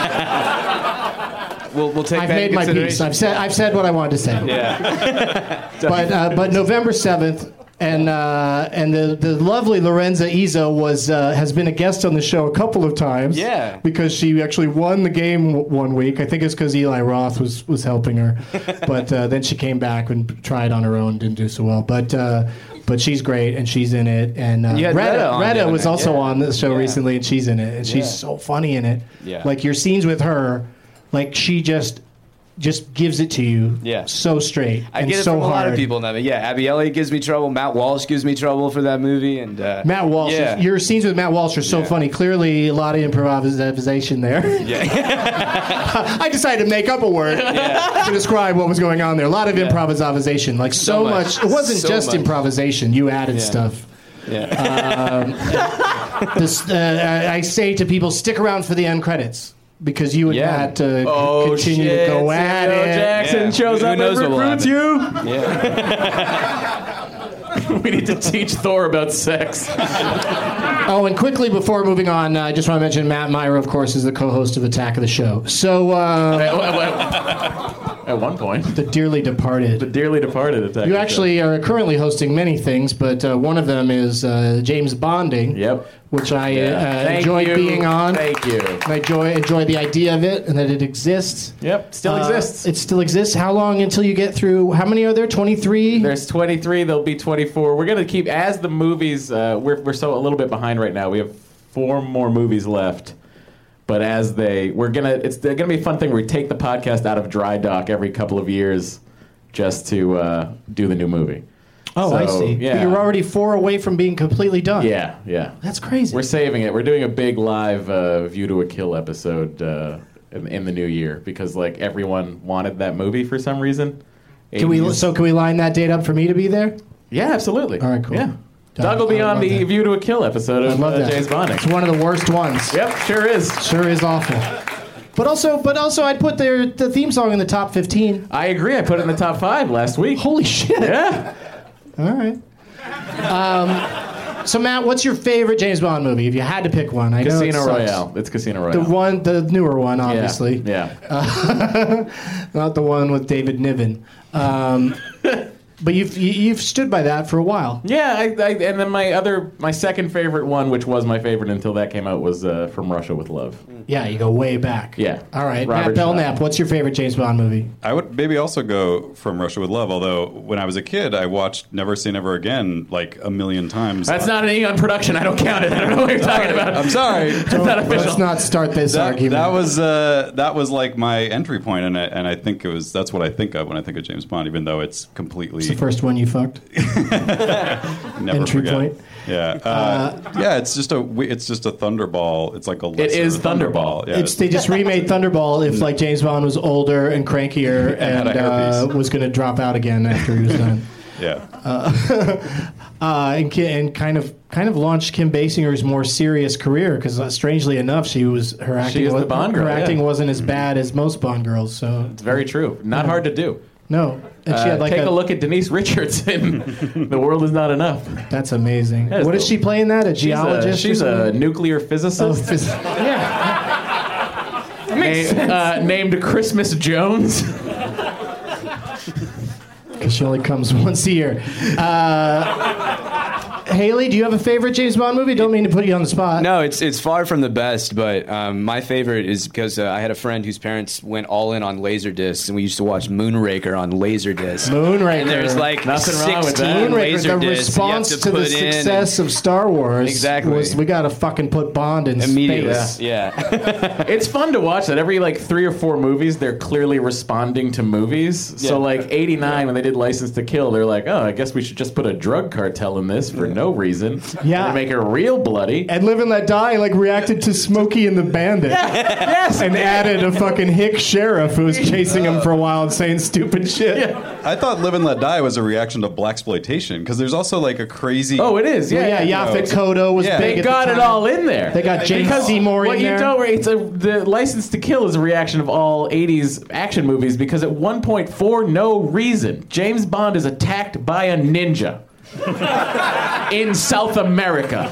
Speaker 9: We'll, we'll take
Speaker 5: I've
Speaker 9: that
Speaker 5: made
Speaker 9: in
Speaker 5: my
Speaker 9: consideration.
Speaker 5: piece. I've said I've said what I wanted to say.
Speaker 9: Yeah.
Speaker 5: But uh, but November seventh, and uh, and the, the lovely Lorenza Izzo was uh, has been a guest on the show a couple of times.
Speaker 9: Yeah.
Speaker 5: Because she actually won the game w- one week. I think it's because Eli Roth was was helping her, but uh, then she came back and tried on her own, didn't do so well. But. Uh, But she's great, and she's in it. And uh,
Speaker 9: You had
Speaker 5: Retta,
Speaker 9: Retta on the
Speaker 5: Retta
Speaker 9: other
Speaker 5: was
Speaker 9: night,
Speaker 5: also
Speaker 9: yeah.
Speaker 5: on the show
Speaker 9: Yeah.
Speaker 5: recently, and she's in it. And she's
Speaker 9: Yeah.
Speaker 5: so funny in it.
Speaker 9: Yeah.
Speaker 5: Like your scenes with her, like she just just gives it to you.
Speaker 9: Yeah.
Speaker 5: So straight.
Speaker 9: I
Speaker 5: and
Speaker 9: get it
Speaker 5: so
Speaker 9: from a
Speaker 5: hard.
Speaker 9: lot of people now. Yeah, Abby Elliott gives me trouble. Matt Walsh gives me trouble for that movie, and uh,
Speaker 5: Matt Walsh.
Speaker 9: Yeah.
Speaker 5: Your scenes with Matt Walsh are so
Speaker 9: Yeah.
Speaker 5: funny. Clearly, a lot of improvisation there.
Speaker 9: Yeah.
Speaker 5: I decided to make up a word to describe what was going on there. A lot of improvisation, like so,
Speaker 9: So
Speaker 5: much.
Speaker 9: much.
Speaker 5: It wasn't
Speaker 9: So
Speaker 5: just
Speaker 9: much.
Speaker 5: improvisation. You added
Speaker 9: Yeah.
Speaker 5: stuff.
Speaker 9: yeah.
Speaker 5: This, uh, I I say to people, stick around for the end credits because you and
Speaker 9: Yeah.
Speaker 5: Matt uh, c-
Speaker 6: Oh,
Speaker 5: continue
Speaker 6: shit.
Speaker 5: to go at
Speaker 6: Samuel
Speaker 5: it.
Speaker 6: Jackson
Speaker 9: Yeah.
Speaker 6: shows
Speaker 9: Who
Speaker 6: up
Speaker 9: knows
Speaker 6: and
Speaker 9: what will
Speaker 6: recruits you.
Speaker 9: Yeah.
Speaker 6: We need to teach Thor about sex.
Speaker 5: Oh, and quickly before moving on, uh, I just want to mention Matt Meyer, of course, is the co-host of Attack of the Show. So, uh,
Speaker 6: At one point,
Speaker 5: the dearly departed.
Speaker 6: the dearly departed attack.
Speaker 5: You actually are currently hosting many things, but uh, one of them is uh, James Bonding,
Speaker 6: Yep.
Speaker 5: which I
Speaker 6: Yeah.
Speaker 5: uh,
Speaker 6: Thank
Speaker 5: enjoyed
Speaker 6: you.
Speaker 5: being on.
Speaker 6: Thank you.
Speaker 5: And I enjoy, enjoy the idea of it and that it exists.
Speaker 6: Yep. Still
Speaker 5: Uh,
Speaker 6: exists.
Speaker 5: It still exists. How long until you get through? How many are there? twenty-three?
Speaker 6: There's twenty-three. There'll be twenty-four. We're gonna keep as the movies. Uh, we're we're so a little bit behind right now. We have four more movies left. But as they, we're gonna, it's they're gonna be a fun thing where we take the podcast out of dry dock every couple of years, just to uh, do the new movie.
Speaker 5: Oh, I
Speaker 6: So,
Speaker 5: see.
Speaker 6: yeah.
Speaker 5: But you're already four away from being completely done.
Speaker 6: Yeah, yeah.
Speaker 5: That's crazy.
Speaker 6: We're saving it. We're doing a big live uh, View to a Kill episode uh, in, in the new year because like everyone wanted that movie for some reason.
Speaker 5: Can we?
Speaker 6: eighties.
Speaker 5: So can we line that date up for me to be there?
Speaker 6: Yeah, absolutely.
Speaker 5: All right, cool.
Speaker 6: Yeah. Doug will be
Speaker 5: I
Speaker 6: on
Speaker 5: love
Speaker 6: the
Speaker 5: that.
Speaker 6: View to a Kill episode
Speaker 5: I
Speaker 6: of
Speaker 5: love
Speaker 6: uh,
Speaker 5: that.
Speaker 6: James Bond.
Speaker 5: It's one of the worst ones.
Speaker 6: Yep, sure is.
Speaker 5: Sure is awful. But also, but also, I'd put their the theme song in the top fifteen.
Speaker 6: I agree. I put it in the top five last week.
Speaker 5: Holy shit!
Speaker 6: Yeah.
Speaker 5: All right. Um, so Matt, what's your favorite James Bond movie? If you had to pick one, I know it
Speaker 6: Casino
Speaker 5: sucks.
Speaker 6: Royale. It's Casino
Speaker 5: The
Speaker 6: Royale.
Speaker 5: one, the newer one,
Speaker 6: Yeah,
Speaker 5: obviously.
Speaker 6: Yeah.
Speaker 5: Uh, not the one with David Niven. Um, but you've you, you've stood by that for a while.
Speaker 6: Yeah, I, I, and then my other, my second favorite one, which was my favorite until that came out, was uh, From Russia with Love.
Speaker 5: Yeah, you go way back.
Speaker 6: Yeah.
Speaker 5: All right,
Speaker 6: Robert
Speaker 5: Matt Belknap,
Speaker 6: Shaw.
Speaker 5: what's your favorite James Bond movie?
Speaker 8: I would maybe also go From Russia with Love, although when I was a kid, I watched Never Say Never Again like a million times.
Speaker 6: That's not an Eon production. I don't count it. I don't know what you're talking about.
Speaker 8: I'm sorry.
Speaker 6: That's not official.
Speaker 5: Let's not start this
Speaker 8: That,
Speaker 5: argument.
Speaker 8: that was uh, that was like my entry point, and I, and I think it was that's what I think of when I think of James Bond, even though it's completely
Speaker 5: It's the first one you fucked.
Speaker 8: never
Speaker 5: entry
Speaker 8: forget.
Speaker 5: point.
Speaker 8: Yeah, uh, yeah. It's just a it's just a Thunderball. It's like a lesser
Speaker 6: is Thunderball.
Speaker 8: Yeah,
Speaker 5: It's they just remade Thunderball if like James Bond was older and crankier
Speaker 8: And
Speaker 5: and,
Speaker 8: had a
Speaker 5: uh,
Speaker 8: hairpiece.
Speaker 5: was going to drop out again after he was done.
Speaker 8: yeah.
Speaker 5: Uh, and, Ki- and kind of kind of launched Kim Basinger's more serious career because uh, strangely enough, she was her acting
Speaker 6: is the
Speaker 5: wa-
Speaker 6: Bond girl,
Speaker 5: her acting
Speaker 6: yeah.
Speaker 5: wasn't as bad as most Bond girls. So
Speaker 6: It's very true. Not hard to do.
Speaker 5: no, and she
Speaker 6: Uh,
Speaker 5: had like
Speaker 6: take a,
Speaker 5: a,
Speaker 6: look at Denise Richards in The World Is Not Enough.
Speaker 5: That's amazing.
Speaker 6: That is
Speaker 5: What is
Speaker 6: dope.
Speaker 5: she playing that? A
Speaker 6: She's a,
Speaker 5: geologist?
Speaker 6: she's
Speaker 5: or
Speaker 6: a
Speaker 5: something?
Speaker 6: nuclear
Speaker 5: Oh,
Speaker 6: physicist.
Speaker 5: phys-
Speaker 7: Yeah. That makes sense.
Speaker 6: uh, named Christmas Jones.
Speaker 5: 'cause she only comes once a year. Uh, Haley, do you have a favorite James Bond movie? Don't mean to put you on the spot.
Speaker 9: No, it's it's far from the best, but um, my favorite is because uh, I had a friend whose parents went all in on Laserdiscs, and we used to watch Moonraker on Laserdisc.
Speaker 5: Moonraker.
Speaker 9: And there's like
Speaker 6: Nothing wrong with that.
Speaker 9: sixteen
Speaker 5: Moonraker, the
Speaker 9: Laserdiscs you have
Speaker 5: response
Speaker 9: to
Speaker 5: to, the
Speaker 9: put in
Speaker 5: success of Star Wars
Speaker 9: Exactly.
Speaker 5: was we got to fucking put Bond in
Speaker 9: immediately.
Speaker 5: space.
Speaker 9: Yeah.
Speaker 6: It's fun to watch that. Every like three or four movies, they're clearly responding to movies. So
Speaker 9: Yeah.
Speaker 6: like eighty-nine, when they did License to Kill, they're like, oh, I guess we should just put a drug cartel in this for no reason.
Speaker 5: Yeah.
Speaker 6: They make it real bloody.
Speaker 5: And Live and Let Die like reacted to Smokey and the Bandit.
Speaker 6: Yes.
Speaker 5: And added a fucking hick sheriff who was chasing him for a while and saying stupid shit.
Speaker 8: I thought Live and Let Die was a reaction to blaxploitation because there's also like a crazy.
Speaker 6: Oh, it is. Yeah,
Speaker 5: Yeah, yeah, Yaphet Kotto was
Speaker 8: Yeah.
Speaker 5: big
Speaker 6: They
Speaker 5: at
Speaker 6: got
Speaker 5: the
Speaker 6: it
Speaker 5: time.
Speaker 6: all in there.
Speaker 5: They got Jane
Speaker 6: Because
Speaker 5: Seymour
Speaker 6: what
Speaker 5: in
Speaker 6: you
Speaker 5: there.
Speaker 6: don't, it's a, the License to Kill is a reaction of all eighties action movies because at one point, for no reason, James Bond is attacked by a ninja in South America.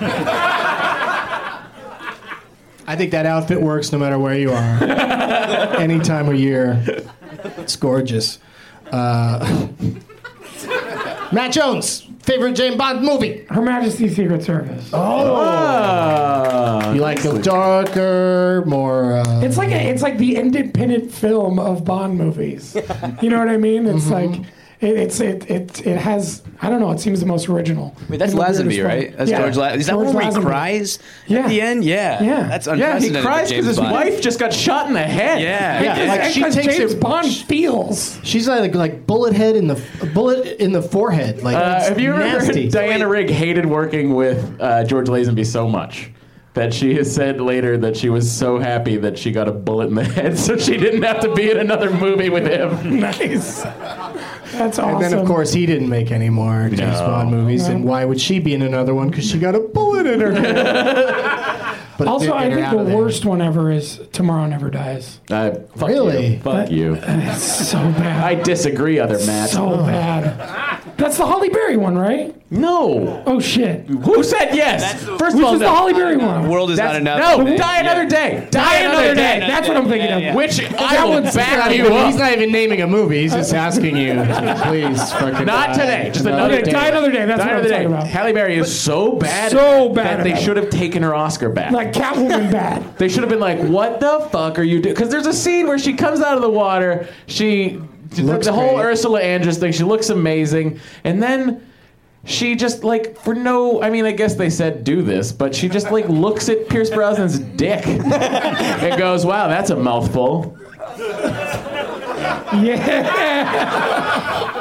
Speaker 5: I think that outfit works no matter where you are. Any time of year. It's gorgeous. Uh, Matt Jones, favorite James Bond movie?
Speaker 7: Her Majesty's Secret Service.
Speaker 6: Oh.
Speaker 5: You like the darker, more. Uh,
Speaker 7: It's like a, it's like the independent film of Bond movies. You know what I mean? It's
Speaker 5: Mm-hmm.
Speaker 7: like it, it's it, it it has I don't know. It seems the most original.
Speaker 9: Wait, that's
Speaker 7: in the weirdest
Speaker 9: Lazenby,
Speaker 7: way.
Speaker 9: right? That's
Speaker 7: Yeah.
Speaker 9: George Lazenby. Is that
Speaker 7: George
Speaker 9: one where he
Speaker 7: Lazenby.
Speaker 9: cries
Speaker 7: Yeah.
Speaker 9: at the end? Yeah.
Speaker 7: Yeah.
Speaker 9: That's
Speaker 6: Yeah, he
Speaker 9: unprecedented.
Speaker 6: cries
Speaker 9: for
Speaker 6: because
Speaker 9: James
Speaker 6: his
Speaker 9: Bond.
Speaker 6: wife just got shot in the head.
Speaker 9: Yeah.
Speaker 7: Yeah,
Speaker 9: Yeah.
Speaker 5: like, she
Speaker 7: because
Speaker 5: takes
Speaker 7: James
Speaker 5: it-
Speaker 7: Bond feels.
Speaker 5: she's like like bullet head in the bullet in the forehead. Like
Speaker 6: Uh,
Speaker 5: it's
Speaker 6: have you ever
Speaker 5: nasty.
Speaker 6: heard Diana Rigg hated working with uh, George Lazenby so much that she has said later that she was so happy that she got a bullet in the head so she didn't have to be in another movie with him.
Speaker 7: Nice. That's awesome.
Speaker 5: And then, of course, he didn't make any more James
Speaker 6: No.
Speaker 5: Bond movies. And why would she be in another one? Because she got a bullet in her head. But it
Speaker 7: Also,
Speaker 5: did
Speaker 7: I
Speaker 5: get her
Speaker 7: think
Speaker 5: out
Speaker 7: the
Speaker 5: of there.
Speaker 7: worst one ever is Tomorrow Never Dies.
Speaker 6: Uh, fuck
Speaker 5: Really?
Speaker 6: You. Fuck you.
Speaker 7: It's so bad.
Speaker 6: I disagree, other Matt.
Speaker 7: So bad. That's the Holly Berry one, right?
Speaker 6: No.
Speaker 7: Oh shit.
Speaker 6: Who said yes? First
Speaker 7: Which
Speaker 6: of all,
Speaker 7: is the
Speaker 6: no.
Speaker 7: Holly Berry one?
Speaker 9: The world is
Speaker 6: That's-
Speaker 9: not enough.
Speaker 6: No, Die Another Day.
Speaker 7: Die Another Day. That's what I'm thinking
Speaker 9: Yeah,
Speaker 7: of.
Speaker 9: yeah.
Speaker 6: Which I
Speaker 7: That
Speaker 6: will
Speaker 7: one's
Speaker 6: back
Speaker 5: Not
Speaker 6: you
Speaker 5: even-
Speaker 6: up.
Speaker 5: he's not even naming a movie. He's just asking you, please, fucking.
Speaker 6: Not
Speaker 5: die.
Speaker 6: today. Just another
Speaker 7: Okay,
Speaker 6: day.
Speaker 7: Die Another Day. That's
Speaker 6: Die
Speaker 7: what I'm
Speaker 6: Another Day.
Speaker 7: talking about.
Speaker 6: Halle Berry is so bad.
Speaker 7: So bad
Speaker 6: that they
Speaker 7: at it.
Speaker 6: should have taken her Oscar back.
Speaker 7: Like Catwoman bad.
Speaker 6: They should have been like, "What the fuck are you doing?" Because there's a scene where she comes out of the water. She
Speaker 5: Looks
Speaker 6: the whole
Speaker 5: great.
Speaker 6: Ursula Andress thing. She looks amazing, and then she just like for no. I mean, I guess they said do this, but she just like looks at Pierce Brosnan's dick and goes, "Wow, that's a mouthful."
Speaker 7: Yeah.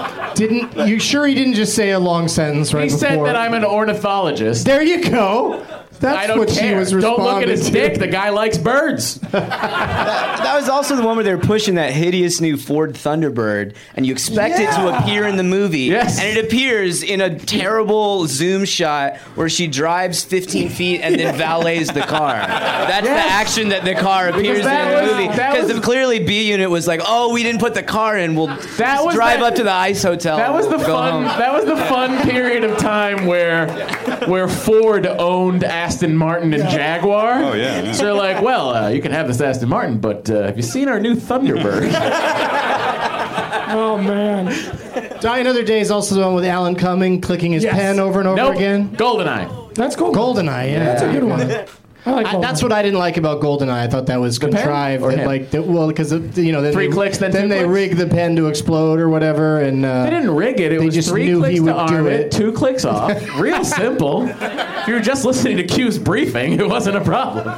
Speaker 5: Didn't you sure he didn't just say a long sentence right
Speaker 6: He
Speaker 5: before?
Speaker 6: said that I'm an ornithologist.
Speaker 5: There you go. That's
Speaker 6: I don't
Speaker 5: what
Speaker 6: care.
Speaker 5: she was
Speaker 6: Don't
Speaker 5: responding
Speaker 6: look at his
Speaker 5: to.
Speaker 6: dick. The guy likes birds.
Speaker 9: That was also the one where they were pushing that hideous new Ford Thunderbird, and you expect it to appear in the movie.
Speaker 6: Yes.
Speaker 9: And it appears in a terrible zoom shot where she drives fifteen feet and then valets the car. That's
Speaker 6: Yes.
Speaker 9: the action that the car appears
Speaker 6: that
Speaker 9: in the
Speaker 6: was-
Speaker 9: movie.
Speaker 6: that
Speaker 9: Because
Speaker 6: was-
Speaker 9: clearly B Unit was like, oh, we didn't put the car in. We'll
Speaker 6: That was
Speaker 9: drive
Speaker 6: that-
Speaker 9: up to the ice hotel.
Speaker 6: That was the
Speaker 9: and go
Speaker 6: fun.
Speaker 9: home.
Speaker 6: That was the fun period of time where, where Ford owned Aston Martin and Jaguar.
Speaker 8: Oh, yeah, yeah.
Speaker 6: So they're like, well, uh, you can have this Aston Martin, but uh, have you seen our new Thunderbird?
Speaker 7: Oh man.
Speaker 5: Die Another Day is also the one with Alan Cumming clicking his
Speaker 7: Yes.
Speaker 5: pen over and over
Speaker 6: Nope.
Speaker 5: again.
Speaker 6: Goldeneye.
Speaker 7: That's cool.
Speaker 5: Goldeneye, yeah.
Speaker 7: That's a good one. I like
Speaker 5: I, that's what I didn't like about Goldeneye. I thought that was
Speaker 6: pen
Speaker 5: contrived.
Speaker 6: or
Speaker 5: that,
Speaker 6: him?
Speaker 5: like, that, well, because you know, then
Speaker 6: Three
Speaker 5: they,
Speaker 6: clicks, then two
Speaker 5: they
Speaker 6: clicks?
Speaker 5: rig the pen to explode or whatever, and uh,
Speaker 6: They didn't rig it. It
Speaker 5: They
Speaker 6: was
Speaker 5: just
Speaker 6: three
Speaker 5: knew
Speaker 6: clicks
Speaker 5: he
Speaker 6: to
Speaker 5: would
Speaker 6: arm
Speaker 5: do
Speaker 6: it,
Speaker 5: it.
Speaker 6: two clicks off. Real simple. If you were just listening to Q's briefing, it wasn't a problem.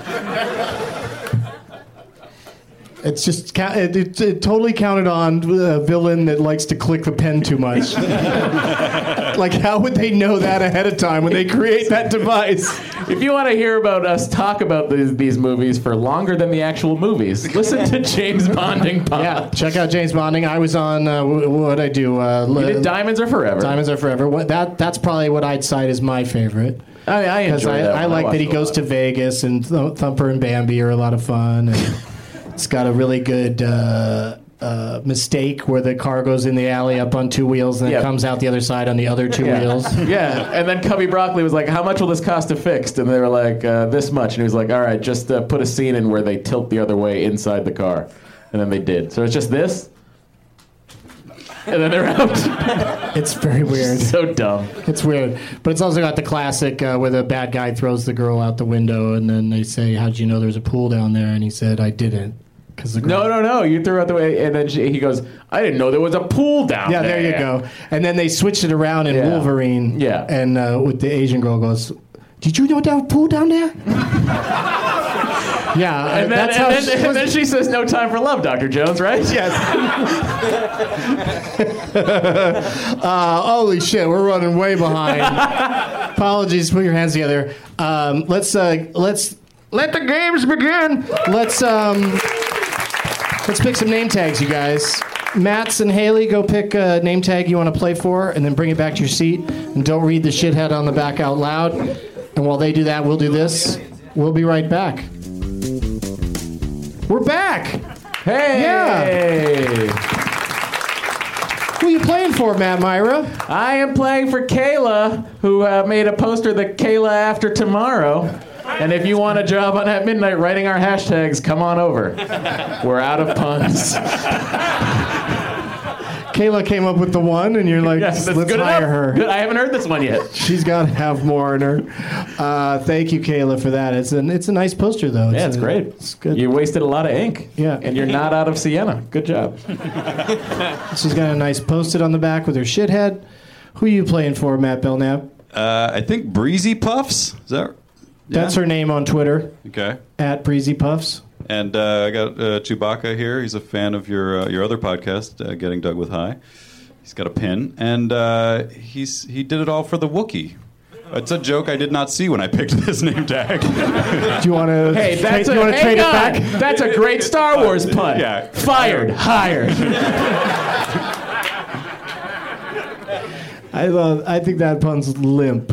Speaker 5: It's just ca- it, it, it totally counted on a villain that likes to click the pen too much. Like, how would they know that ahead of time when they create that device?
Speaker 6: If you want to hear about us talk about these, these movies for longer than the actual movies, listen to James Bonding Pod.
Speaker 5: Yeah, check out James Bonding. I was on uh, what I do. Uh,
Speaker 6: You did Diamonds Are Forever.
Speaker 5: Diamonds Are Forever. What, that that's probably what I'd cite as my favorite.
Speaker 6: I, I
Speaker 5: Because
Speaker 6: enjoy
Speaker 5: I,
Speaker 6: that
Speaker 5: I
Speaker 6: one.
Speaker 5: like
Speaker 6: watched
Speaker 5: that he
Speaker 6: it a
Speaker 5: goes
Speaker 6: lot.
Speaker 5: to Vegas and Th- Thumper and Bambi are a lot of fun. And it's got a really good uh, uh, mistake where the car goes in the alley up on two wheels and
Speaker 6: Yeah.
Speaker 5: it comes out the other side on the other two
Speaker 6: Yeah.
Speaker 5: wheels.
Speaker 6: Yeah, and then Cubby Broccoli was like, how much will this cost to fix? And they were like, uh, this much. And he was like, all right, just uh, put a scene in where they tilt the other way inside the car. And then they did. So it's just this, and then they're out.
Speaker 5: It's very weird.
Speaker 6: So dumb.
Speaker 5: It's weird. But it's also got the classic uh, where the bad guy throws the girl out the window and then they say, how'd you know there's a pool down there? And he said, I didn't. Cause the girl-
Speaker 6: No, no, no. You threw out the way. And then she, he goes, I didn't know there was a pool down
Speaker 5: Yeah,
Speaker 6: there.
Speaker 5: there you go. And then they switched it around in
Speaker 6: Yeah.
Speaker 5: Wolverine.
Speaker 6: Yeah.
Speaker 5: And uh, with the Asian girl goes, did you know there was a pool down there? Yeah,
Speaker 6: And then,
Speaker 5: that's
Speaker 6: and,
Speaker 5: how
Speaker 6: then,
Speaker 5: she
Speaker 6: and
Speaker 5: was-
Speaker 6: then she says, no time for love, Doctor Jones, right?
Speaker 5: Yes. uh, holy shit, we're running way behind. Apologies. Put your hands together. Um, let's uh, let's let the games begin. Let's um, let's pick some name tags, you guys. Mats and Haley, go pick a name tag you want to play for, and then bring it back to your seat. And don't read the shithead on the back out loud. And while they do that, we'll do this. We'll be right back. We're back.
Speaker 6: Hey!
Speaker 5: Yeah. Who are you playing for, Matt Myra?
Speaker 6: I am playing for Kayla, who uh, made a poster, the Kayla After Tomorrow. And if you want a job on At Midnight writing our hashtags, come on over. We're out of puns.
Speaker 5: Kayla came up with the one, and you're like,
Speaker 6: Yes, that's
Speaker 5: let's
Speaker 6: good
Speaker 5: hire
Speaker 6: enough.
Speaker 5: her.
Speaker 6: Good. I haven't heard this one yet.
Speaker 5: She's got to have more in her. Uh, thank you, Kayla, for that. It's an it's a nice poster, though.
Speaker 6: Yeah, it's
Speaker 5: a-
Speaker 6: great.
Speaker 5: It's good.
Speaker 6: You wasted a lot of ink.
Speaker 5: Yeah.
Speaker 6: And you're not out of Sienna. Good job.
Speaker 5: She's got a nice post-it on the back with her shithead. Who are you playing for, Matt Belknap?
Speaker 8: Uh, I think Breezy Puffs. Is that? Yeah?
Speaker 5: That's her name on Twitter,
Speaker 8: Okay.
Speaker 5: at Breezy Puffs.
Speaker 8: And uh, I got uh, Chewbacca here. He's a fan of your uh, your other podcast, uh, Getting Dug with High. He's got a pin, and uh, he's he did it all for the Wookiee. It's a joke I did not see when I picked this name tag.
Speaker 5: Do you want to?
Speaker 6: Hey, that's
Speaker 5: do
Speaker 6: a,
Speaker 5: you want to
Speaker 6: hang
Speaker 5: trade it
Speaker 6: on.
Speaker 5: back?
Speaker 6: That's a great Star Wars pun.
Speaker 8: Yeah.
Speaker 6: Fired. Hired.
Speaker 5: I love. I think that pun's limp.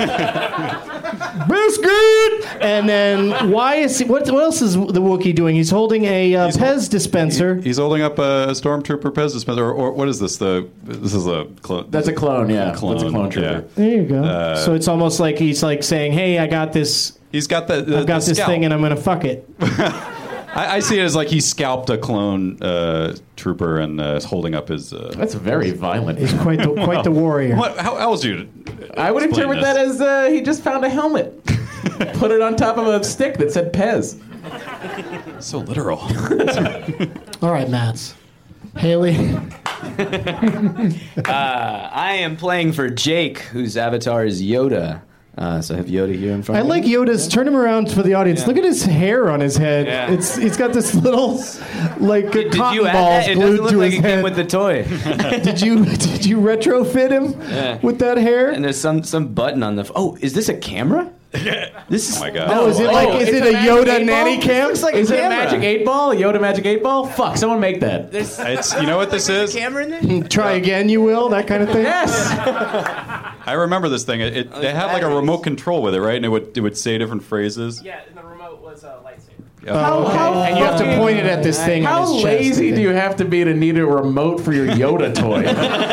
Speaker 5: Biscuit. And then why is he, what? What else is the Wookiee doing? He's holding a uh,
Speaker 8: He's-
Speaker 5: Pez dispenser.
Speaker 8: He's holding up a Stormtrooper Pez dispenser, or, or what is this? The this is a clone.
Speaker 6: That's a clone, yeah.
Speaker 8: Clone,
Speaker 6: That's a clone
Speaker 8: yeah.
Speaker 6: trooper.
Speaker 5: There you go.
Speaker 8: Uh,
Speaker 5: so it's almost like he's like saying, "Hey, I got this.
Speaker 8: He's got the. the
Speaker 5: I've got
Speaker 8: the
Speaker 5: this
Speaker 8: scalp.
Speaker 5: thing, and I'm gonna fuck it."
Speaker 8: I, I see it as like he scalped a clone uh, trooper and uh, is holding up his. Uh,
Speaker 6: That's very violent.
Speaker 5: He's quite the quite the warrior.
Speaker 8: what? How else do you?
Speaker 6: I would
Speaker 8: explain
Speaker 6: interpret
Speaker 8: this?
Speaker 6: that as uh, he just found a helmet. Put it on top of a stick that said Pez.
Speaker 8: So literal.
Speaker 5: All right, Mats. Haley.
Speaker 9: Uh, I am playing for Jake, whose avatar is Yoda. Uh, so I have Yoda here in front
Speaker 5: I
Speaker 9: of
Speaker 5: like
Speaker 9: me.
Speaker 5: Yoda's. Turn him around for the audience.
Speaker 9: Yeah.
Speaker 5: Look at his hair on his head.
Speaker 9: Yeah.
Speaker 5: It's It's got this little, like,
Speaker 9: Did
Speaker 5: cotton
Speaker 9: you add
Speaker 5: balls
Speaker 9: that? It
Speaker 5: glued
Speaker 9: doesn't look
Speaker 5: to
Speaker 9: like
Speaker 5: his
Speaker 9: it came
Speaker 5: head.
Speaker 9: with the toy.
Speaker 5: Did you Did you retrofit him
Speaker 9: Yeah.
Speaker 5: with that hair?
Speaker 9: And there's some some button on the. F- oh, is this a camera? This is.
Speaker 8: Oh my God.
Speaker 5: Oh, is it like
Speaker 6: Oh,
Speaker 5: is
Speaker 6: it's
Speaker 5: it
Speaker 6: a
Speaker 5: a
Speaker 6: magic
Speaker 5: Yoda
Speaker 6: eight ball?
Speaker 5: nanny cam?
Speaker 9: Looks like
Speaker 6: Is
Speaker 9: a
Speaker 6: it a
Speaker 9: camera.
Speaker 6: magic eight ball? A Yoda magic eight ball? Fuck, someone make that.
Speaker 9: There's
Speaker 8: It's you know what this is.
Speaker 9: camera in there.
Speaker 5: Try again, you will. That kind of thing.
Speaker 6: Yes.
Speaker 8: I remember this thing. It, it they had like a remote control with it, right? And it would it would say different phrases.
Speaker 10: Yeah, and the remote was a lightsaber.
Speaker 5: Oh, okay.
Speaker 6: how
Speaker 5: and you have to
Speaker 6: fucking-
Speaker 5: point it at this thing.
Speaker 6: How
Speaker 5: on his chest,
Speaker 6: lazy
Speaker 5: I
Speaker 6: do
Speaker 5: think.
Speaker 6: you have to be to need a remote for your Yoda toy?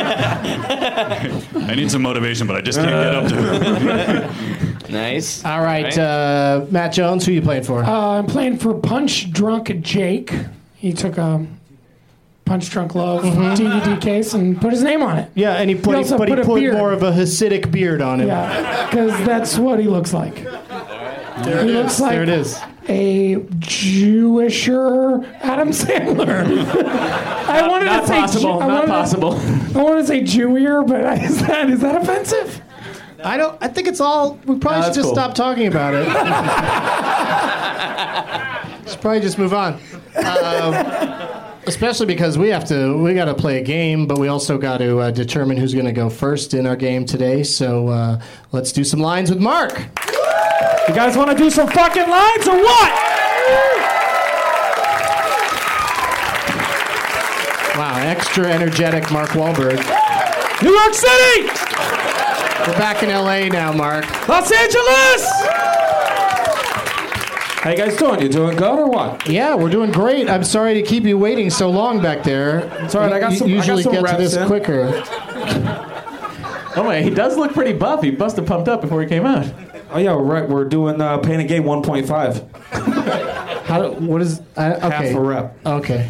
Speaker 8: I need some motivation, but I just can't get up to it.
Speaker 9: Nice.
Speaker 5: All right, uh, Matt Jones, who are you playing for?
Speaker 7: Uh, I'm playing for Punch Drunk Jake. He took a Punch Drunk Love D V D case and put his name on it.
Speaker 5: yeah, and he put,
Speaker 7: He also
Speaker 5: but he
Speaker 7: put a
Speaker 5: put
Speaker 7: beard.
Speaker 5: more of a Hasidic beard on him.
Speaker 7: Yeah, because that's what he looks like.
Speaker 5: There
Speaker 7: He
Speaker 5: it
Speaker 7: looks
Speaker 5: is.
Speaker 7: like
Speaker 5: there it is.
Speaker 7: a Jewisher Adam Sandler. I wanted
Speaker 6: Not
Speaker 7: to say
Speaker 6: possible.
Speaker 7: Jew- I
Speaker 6: Not
Speaker 7: wanted to-
Speaker 6: possible.
Speaker 7: I want to say Jewier, but is that is that offensive?
Speaker 5: I don't. I think it's all. We probably
Speaker 6: No,
Speaker 5: should
Speaker 6: that's
Speaker 5: just
Speaker 6: cool.
Speaker 5: stop talking about it. Should probably just move on. Um, especially because we have to. We got to play a game, but we also got to uh, determine who's going to go first in our game today. So uh, let's do some lines with Mark.
Speaker 10: You guys want to do some fucking lines or what?
Speaker 5: Wow, extra energetic Mark Wahlberg.
Speaker 10: New York City!
Speaker 5: We're back in L A now, Mark.
Speaker 10: Los Angeles! How you guys doing? You doing good or what?
Speaker 5: Yeah, we're doing great. I'm sorry to keep you waiting so long back there.
Speaker 10: It's all right, I got
Speaker 5: You
Speaker 10: some- I got
Speaker 5: Usually
Speaker 10: some
Speaker 5: get to
Speaker 10: reps
Speaker 5: this
Speaker 10: in.
Speaker 5: quicker.
Speaker 6: Oh my, he does look pretty buff. He must have pumped up before he came out.
Speaker 10: Oh yeah, we're right. We're doing uh, Pain and Gain one point five.
Speaker 5: How? do- What is? I, okay.
Speaker 10: Half a rep.
Speaker 5: Okay.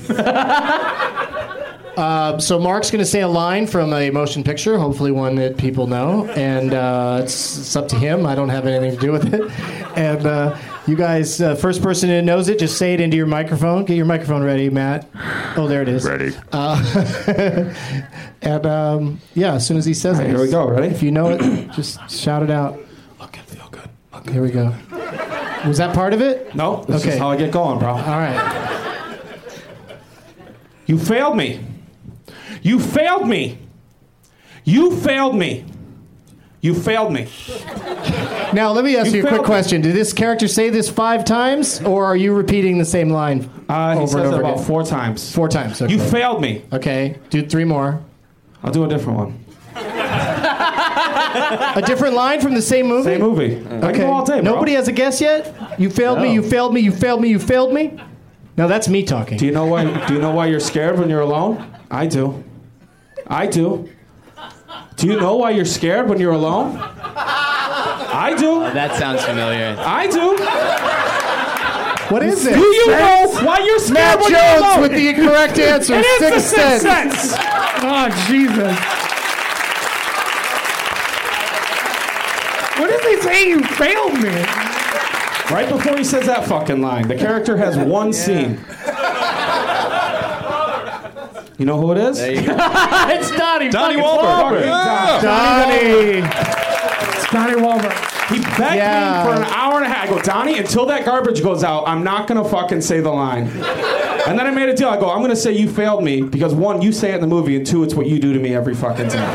Speaker 5: uh, so Mark's going to say a line from a motion picture, hopefully one that people know, and uh, it's, it's up to him. I don't have anything to do with it. And uh, you guys, uh, first person who knows it, just say it into your microphone. Get your microphone ready, Matt. Oh, there it is.
Speaker 10: Ready.
Speaker 5: Uh, and um, yeah, as soon as he says
Speaker 10: All
Speaker 5: it,
Speaker 10: right, here we go. Ready?
Speaker 5: if you know it, just shout it out.
Speaker 10: Look and feel good.
Speaker 5: Here we go. Was that part of it?
Speaker 10: No, this
Speaker 5: Okay.
Speaker 10: is how I get going, bro.
Speaker 5: All right.
Speaker 10: You failed me. You failed me. You failed me. You failed me.
Speaker 5: Now, let me ask you,
Speaker 10: You
Speaker 5: a quick
Speaker 10: failed.
Speaker 5: question. Did this character say this five times, or are you repeating the same line
Speaker 10: Uh, he
Speaker 5: over
Speaker 10: says
Speaker 5: and
Speaker 10: it
Speaker 5: over
Speaker 10: about
Speaker 5: again?
Speaker 10: four times.
Speaker 5: Four times. Okay.
Speaker 10: You failed me.
Speaker 5: Okay. Do three more.
Speaker 10: I'll do a different one.
Speaker 5: A different line from the same movie?
Speaker 10: Same movie. I
Speaker 5: Okay.
Speaker 10: can go all day, bro.
Speaker 5: Nobody has a guess yet? You failed me,
Speaker 6: No.
Speaker 5: you failed me, you failed me, you failed me? Now, that's me talking.
Speaker 10: Do you know why? Do you know why you're scared when you're alone? I do. I do. Do you know why you're scared when you're alone? I do.
Speaker 9: That sounds familiar.
Speaker 10: I do.
Speaker 5: What is it?
Speaker 10: Do you know why you're scared
Speaker 5: Matt
Speaker 10: when you're
Speaker 5: Jones
Speaker 10: alone?
Speaker 5: with the correct answer.
Speaker 10: It is the
Speaker 5: Sixth
Speaker 10: Sixth
Speaker 5: Sense.
Speaker 10: Sense.
Speaker 7: Oh Jesus! What does he say? You failed me.
Speaker 10: Right before he says that fucking line, the character has one scene. You know who it is?
Speaker 9: There you go.
Speaker 6: It's Donnie.
Speaker 8: Donnie
Speaker 6: fucking
Speaker 8: Wahlberg.
Speaker 10: Yeah.
Speaker 5: Donnie.
Speaker 7: It's Donnie Wahlberg.
Speaker 10: He begged
Speaker 5: Yeah.
Speaker 10: me for an hour and a half. I go, Donnie, until that garbage goes out, I'm not gonna fucking say the line. And then I made a deal. I go, I'm gonna say you failed me because one, you say it in the movie, and two, it's what you do to me every fucking time.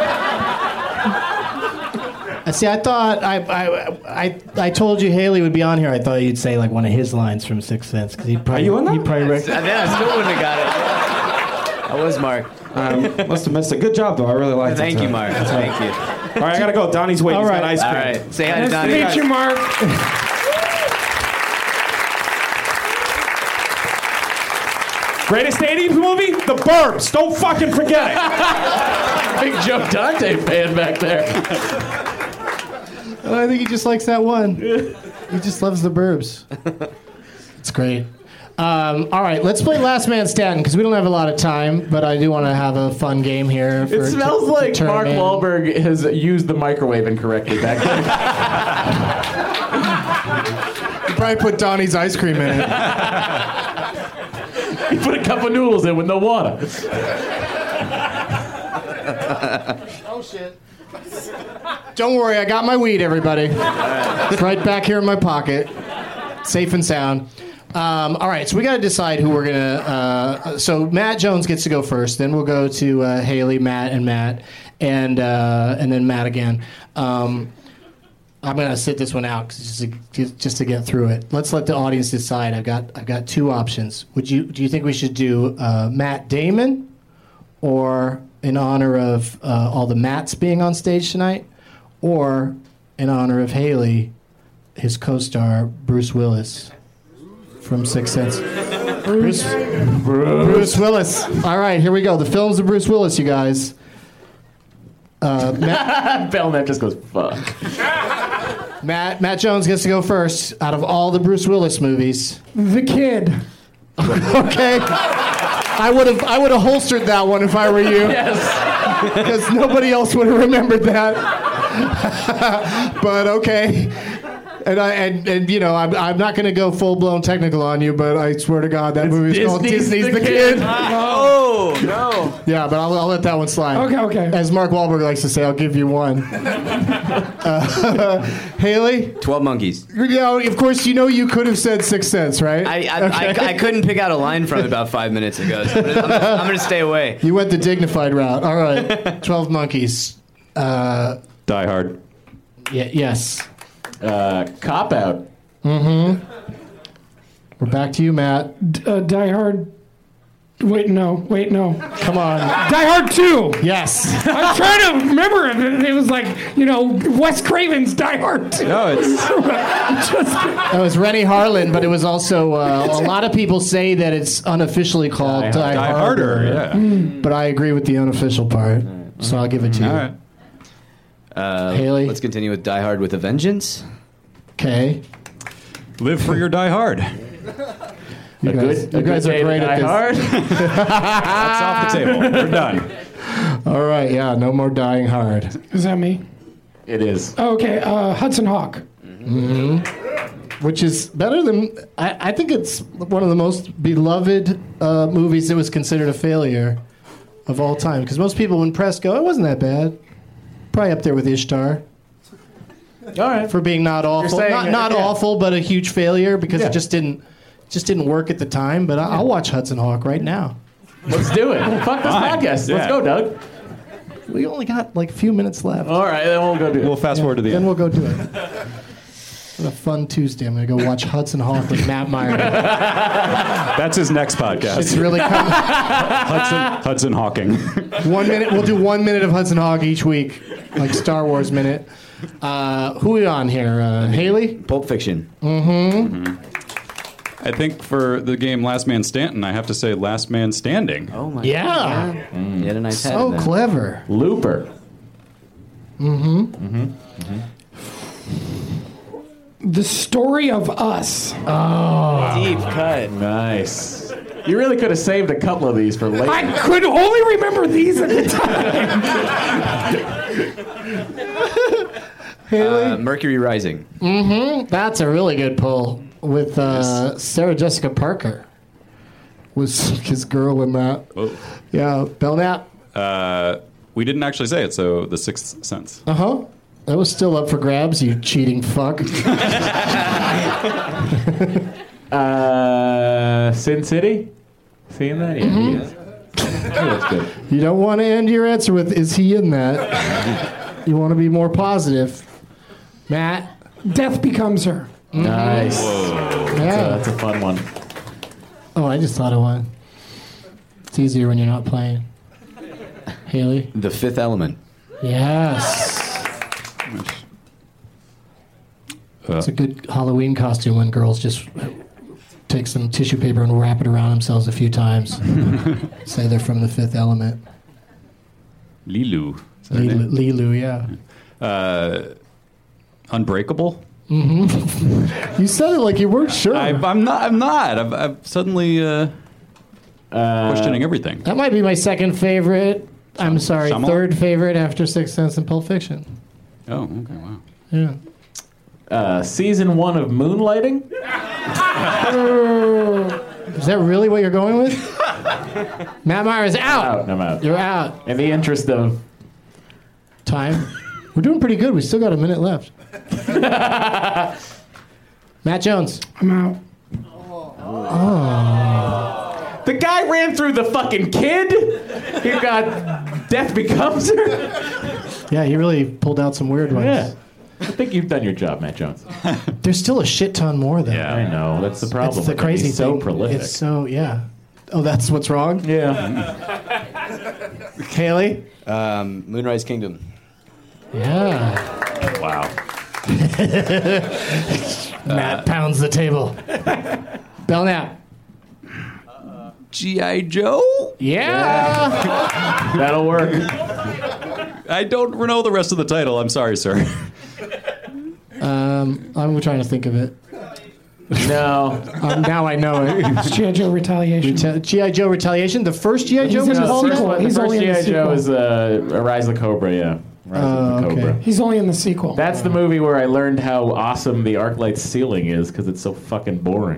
Speaker 5: I See, I thought I, I I I told you Haley would be on here. I thought you'd say like one of his lines from Sixth Sense because he'd probably
Speaker 10: Are you in that?
Speaker 5: he'd probably rec-
Speaker 9: I, think I still wouldn't have got it. That was Mark.
Speaker 10: Um, must have missed it. Good job, though. I really liked it.
Speaker 9: Thank you,
Speaker 10: today.
Speaker 9: Mark. Thank you.
Speaker 10: All right, I gotta go. Donnie's waiting.
Speaker 5: All
Speaker 10: He's
Speaker 5: right.
Speaker 10: got ice
Speaker 9: All
Speaker 10: cream.
Speaker 9: right. Say hi to
Speaker 7: Nice to
Speaker 9: Donnie.
Speaker 7: meet you, Mark.
Speaker 10: Greatest eighties movie? The Burbs. Don't fucking forget it.
Speaker 6: Big Joe Dante fan back there.
Speaker 5: Oh, I think he just likes that one. He just loves the Burbs. It's great. Um, all right, let's play Last Man Standing because we don't have a lot of time, but I do want to have a fun game here. For,
Speaker 6: It smells
Speaker 5: to-
Speaker 6: like
Speaker 5: to
Speaker 6: Mark
Speaker 5: turn in.
Speaker 6: Wahlberg has used the microwave incorrectly back there.
Speaker 5: You probably put Donnie's ice cream in it.
Speaker 6: He put a cup of noodles in with no water.
Speaker 5: Oh shit! Don't worry, I got my weed, everybody. It's right back here in my pocket. Safe and sound. Um, all right, so we got to decide who we're going to... Uh, so Matt Jones gets to go first. Then we'll go to uh, Haley, Matt, and Matt. And uh, and then Matt again. Um, I'm going to sit this one out just to, just to get through it. Let's let the audience decide. I've got I've got two options. Would you Do you think we should do uh, Matt Damon, or in honor of uh, all the Matts being on stage tonight, or in honor of Haley, his co-star Bruce Willis from Sixth Sense? Bruce, Bruce, Bruce Willis. All right, here we go. The films of Bruce Willis, you guys. Uh, Matt,
Speaker 6: Belknap just goes, fuck.
Speaker 5: Matt Matt Jones gets to go first out of all the Bruce Willis movies.
Speaker 7: The Kid.
Speaker 5: Okay. I would have I would have holstered that one if I were you.
Speaker 6: Yes.
Speaker 5: Because nobody else would have remembered that. But okay. And I and, and you know I'm I'm not going to go full blown technical on you, but I swear to God that movie is called Disney's the, the Kid.
Speaker 9: Oh no!
Speaker 5: Yeah, but I'll, I'll let that one slide.
Speaker 7: Okay, okay.
Speaker 5: As Mark Wahlberg likes to say, I'll give you one. uh, Haley,
Speaker 9: Twelve Monkeys.
Speaker 5: you know, of course, you know you could have said Sixth Sense, right?
Speaker 9: I I,
Speaker 5: Okay.
Speaker 9: I I couldn't pick out a line from it about five minutes ago. So I'm, gonna, I'm gonna stay away.
Speaker 5: You went the dignified route. All right, Twelve Monkeys. Uh,
Speaker 8: Die Hard.
Speaker 5: yeah, yes.
Speaker 6: Uh, Cop Out.
Speaker 5: We're back to you, Matt.
Speaker 7: D- uh, Die Hard. Wait, no. Wait, no.
Speaker 5: Come on.
Speaker 7: Die Hard two.
Speaker 5: Yes.
Speaker 7: I'm trying to remember it. It was like, you know, Wes Craven's Die Hard two.
Speaker 8: No, it's
Speaker 7: Just,
Speaker 5: That was Rennie Harlan, but it was also uh, a lot of people say that it's unofficially called Die,
Speaker 8: Die Harder. Yeah.
Speaker 5: But I agree with the unofficial part, so I'll give it to you.
Speaker 8: All right.
Speaker 9: Uh,
Speaker 5: Haley?
Speaker 9: Let's continue with Die Hard with a Vengeance.
Speaker 5: Okay.
Speaker 8: Live for your Die Hard.
Speaker 5: You
Speaker 6: A
Speaker 5: guys,
Speaker 6: good,
Speaker 5: you
Speaker 6: a
Speaker 5: guys
Speaker 6: good
Speaker 5: are
Speaker 6: day to
Speaker 5: great
Speaker 6: Die
Speaker 5: at this.
Speaker 6: Hard.
Speaker 8: That's off the table. We're done.
Speaker 5: All right, yeah, no more dying hard.
Speaker 7: is that me?
Speaker 6: It is.
Speaker 7: Oh, okay, uh, Hudson Hawk.
Speaker 5: Which is better than... I, I think it's one of the most beloved uh, movies that was considered a failure of all time. Because most people, when pressed, go, it wasn't that bad. Probably up there with Ishtar.
Speaker 6: All right.
Speaker 5: For being not awful.
Speaker 6: saying
Speaker 5: Not,
Speaker 6: it-
Speaker 5: not
Speaker 6: yeah.
Speaker 5: awful, but a huge failure because
Speaker 6: Yeah.
Speaker 5: it just didn't just didn't work at the time. But I, I'll watch Hudson Hawk right now.
Speaker 6: Let's do it. Fuck this
Speaker 8: Fine.
Speaker 6: podcast.
Speaker 8: Yeah.
Speaker 6: Let's go, Doug.
Speaker 5: We only got like a few minutes left.
Speaker 6: All right, then we'll go do it.
Speaker 8: We'll fast forward to the
Speaker 5: Then
Speaker 8: end.
Speaker 5: we'll go do it. What a fun Tuesday. I'm going to go watch Hudson Hawk with Matt Meyer.
Speaker 8: That's his next
Speaker 5: It's
Speaker 8: podcast.
Speaker 5: really coming.
Speaker 8: Hudson, Hudson Hawking.
Speaker 5: One minute. We'll do one minute of Hudson Hawk each week, like Star Wars minute. Uh, who are we on here? Uh, Haley?
Speaker 9: Pulp Fiction.
Speaker 8: I think for the game Last Man Stanton, I have to say Last Man Standing.
Speaker 9: Oh my.
Speaker 5: Yeah.
Speaker 9: God. You had a nice head.
Speaker 5: So
Speaker 9: then.
Speaker 5: clever.
Speaker 6: Looper.
Speaker 7: The Story of Us.
Speaker 9: Deep cut.
Speaker 6: Nice. You really could have saved a couple of these for later.
Speaker 7: I could only remember these at the time.
Speaker 9: Uh, Mercury Rising.
Speaker 5: That's a really good pull with uh, Sarah Jessica Parker. Was his girl in that?
Speaker 8: Oh.
Speaker 5: Yeah, Belknap.
Speaker 8: Uh, we didn't actually say it, so The Sixth Sense.
Speaker 5: Uh huh. That was still up for grabs, you cheating fuck.
Speaker 6: Uh, Sin City? Seeing that? Yeah, he is. That looks good.
Speaker 5: You don't want to end your answer with, is he in that? You want to be more positive. Matt?
Speaker 7: Death Becomes Her.
Speaker 6: Nice.
Speaker 5: Yeah.
Speaker 6: That's a fun one.
Speaker 5: Oh, I just thought of one. It's easier when you're not playing. Haley?
Speaker 9: The Fifth Element.
Speaker 5: Yes. It's a good Halloween costume when girls just take some tissue paper and wrap it around themselves a few times. Say they're from the Fifth Element.
Speaker 8: Lilu. Is that her
Speaker 5: Lilu,
Speaker 8: name?
Speaker 5: Lilu, yeah.
Speaker 8: Uh, Unbreakable.
Speaker 5: You said it like you weren't sure.
Speaker 8: I, I'm not. I'm not. I've, I've suddenly uh, questioning everything.
Speaker 5: That might be my second favorite. I'm sorry,
Speaker 8: Shyamalan?
Speaker 5: third favorite after Sixth Sense and Pulp Fiction.
Speaker 8: Oh, okay. Wow.
Speaker 5: Yeah.
Speaker 6: Uh, season one of Moonlighting?
Speaker 5: Is that really what you're going with? Matt Meyer is out.
Speaker 6: Out. I'm out.
Speaker 5: You're out.
Speaker 6: In the interest of
Speaker 5: Time. We're doing pretty good. We still got a minute left. Matt Jones.
Speaker 7: I'm out.
Speaker 5: Oh.
Speaker 6: The guy ran through the fucking kid. He got Death Becomes Her.
Speaker 5: Yeah, he really pulled out some weird ones.
Speaker 6: Yeah. I think you've done your job, Matt Jones.
Speaker 5: There's still a shit ton more, though.
Speaker 6: Yeah, I know. That's the problem.
Speaker 5: It's the crazy
Speaker 6: He's
Speaker 5: thing.
Speaker 6: so prolific.
Speaker 5: It's so, yeah. Oh, that's what's wrong?
Speaker 6: Yeah.
Speaker 5: Haley?
Speaker 9: Um, Moonrise Kingdom.
Speaker 5: Yeah.
Speaker 6: Wow.
Speaker 5: Matt pounds the table. Belknap.
Speaker 8: G I. Joe?
Speaker 5: Yeah.
Speaker 6: That'll work.
Speaker 8: I don't know the rest of the title. I'm sorry, sir.
Speaker 5: Um, I'm trying to think of it.
Speaker 6: No.
Speaker 5: Um, now I know it.
Speaker 7: It's G I. Joe Retaliation.
Speaker 5: Reta- G I. Joe Retaliation? The first G I. Joe
Speaker 7: He's
Speaker 5: was
Speaker 7: in the
Speaker 5: called
Speaker 7: sequel.
Speaker 5: that?
Speaker 6: The
Speaker 7: He's
Speaker 6: first
Speaker 7: only in
Speaker 6: G
Speaker 7: the
Speaker 6: I. Joe
Speaker 7: sequel.
Speaker 6: is uh, Rise of the Cobra, yeah. Rise
Speaker 5: Oh,
Speaker 6: of the
Speaker 5: okay.
Speaker 6: Cobra.
Speaker 7: He's only in the sequel.
Speaker 6: That's the movie where I learned how awesome the ArcLight ceiling is because it's so fucking boring.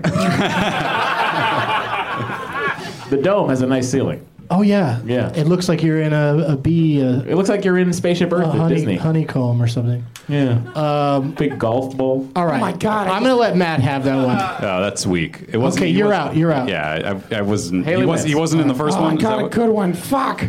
Speaker 6: The dome has a nice ceiling.
Speaker 5: Oh, yeah.
Speaker 6: Yeah.
Speaker 5: It looks like you're in a, a bee, uh,
Speaker 6: It looks like you're in Spaceship Earth
Speaker 5: a
Speaker 6: at
Speaker 5: honey,
Speaker 6: Disney.
Speaker 5: honeycomb or something.
Speaker 6: Yeah.
Speaker 5: Um,
Speaker 6: Big golf bowl.
Speaker 5: all right.
Speaker 7: Oh, my God, I
Speaker 5: I'm going to let Matt have that one.
Speaker 8: Oh, that's weak. It wasn't,
Speaker 5: Okay,
Speaker 8: he
Speaker 5: you're
Speaker 8: wasn't-
Speaker 5: out, you're out.
Speaker 8: Yeah, I, I wasn't.
Speaker 6: Haley
Speaker 8: He, was,
Speaker 6: wins.
Speaker 8: he wasn't in the first
Speaker 7: Oh,
Speaker 8: one.
Speaker 7: I
Speaker 8: Is that
Speaker 7: got a
Speaker 8: what-
Speaker 7: good one. Fuck.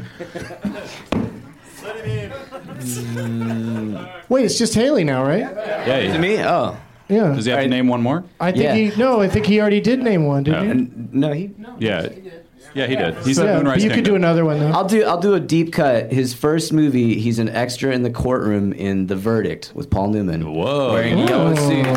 Speaker 5: Wait, it's just Haley now, right?
Speaker 8: Yeah.
Speaker 9: To
Speaker 8: he-
Speaker 9: me? Oh.
Speaker 5: Yeah.
Speaker 8: Does he have to name one more?
Speaker 5: I think
Speaker 9: Yeah.
Speaker 5: he, no, I think he already did name one, didn't
Speaker 8: Oh.
Speaker 5: he?
Speaker 9: N- No, he.
Speaker 8: Yeah. Yeah, he did. He said
Speaker 5: Yeah,
Speaker 8: Moonrise
Speaker 5: but you could
Speaker 8: Kingdom.
Speaker 5: do another one, though.
Speaker 9: I'll do. I'll do a deep cut. His first movie. He's an extra in the courtroom in The Verdict with Paul Newman.
Speaker 8: Whoa.
Speaker 9: Wearing a yellow suit.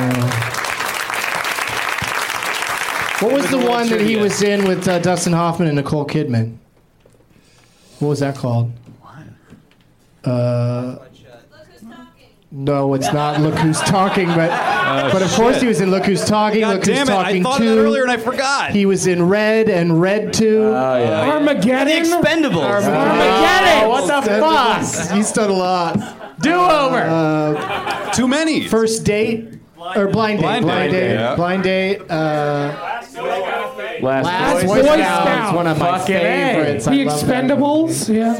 Speaker 5: What was the
Speaker 9: It was a
Speaker 5: one that he
Speaker 9: trivia.
Speaker 5: was in with uh, Dustin Hoffman and Nicole Kidman? What was that called? What? Uh, no, it's not Look Who's Talking, but but of course he was in Look Who's Talking,
Speaker 8: God
Speaker 5: Look Who's
Speaker 8: damn it! I
Speaker 5: Talking
Speaker 8: thought
Speaker 5: two.
Speaker 8: of that earlier and I forgot.
Speaker 5: He was in Red and Red two.
Speaker 6: Oh, yeah.
Speaker 7: Armageddon.
Speaker 9: Expendables.
Speaker 7: Armageddon.
Speaker 6: Oh, what the fuck?
Speaker 5: He's done a lot.
Speaker 6: Do over.
Speaker 5: Uh,
Speaker 8: Too many.
Speaker 5: First Date or Blind Date?
Speaker 8: Blind
Speaker 5: Blind
Speaker 8: Date,
Speaker 5: Date.
Speaker 8: yeah.
Speaker 5: Blind Date. Uh,
Speaker 6: Last,
Speaker 5: Last
Speaker 6: Boy
Speaker 5: Boy
Speaker 6: Scout.
Speaker 5: Scouts. One of my
Speaker 6: Fucking A.
Speaker 5: favorites.
Speaker 7: The
Speaker 5: I love that.
Speaker 7: Expendables. Yeah.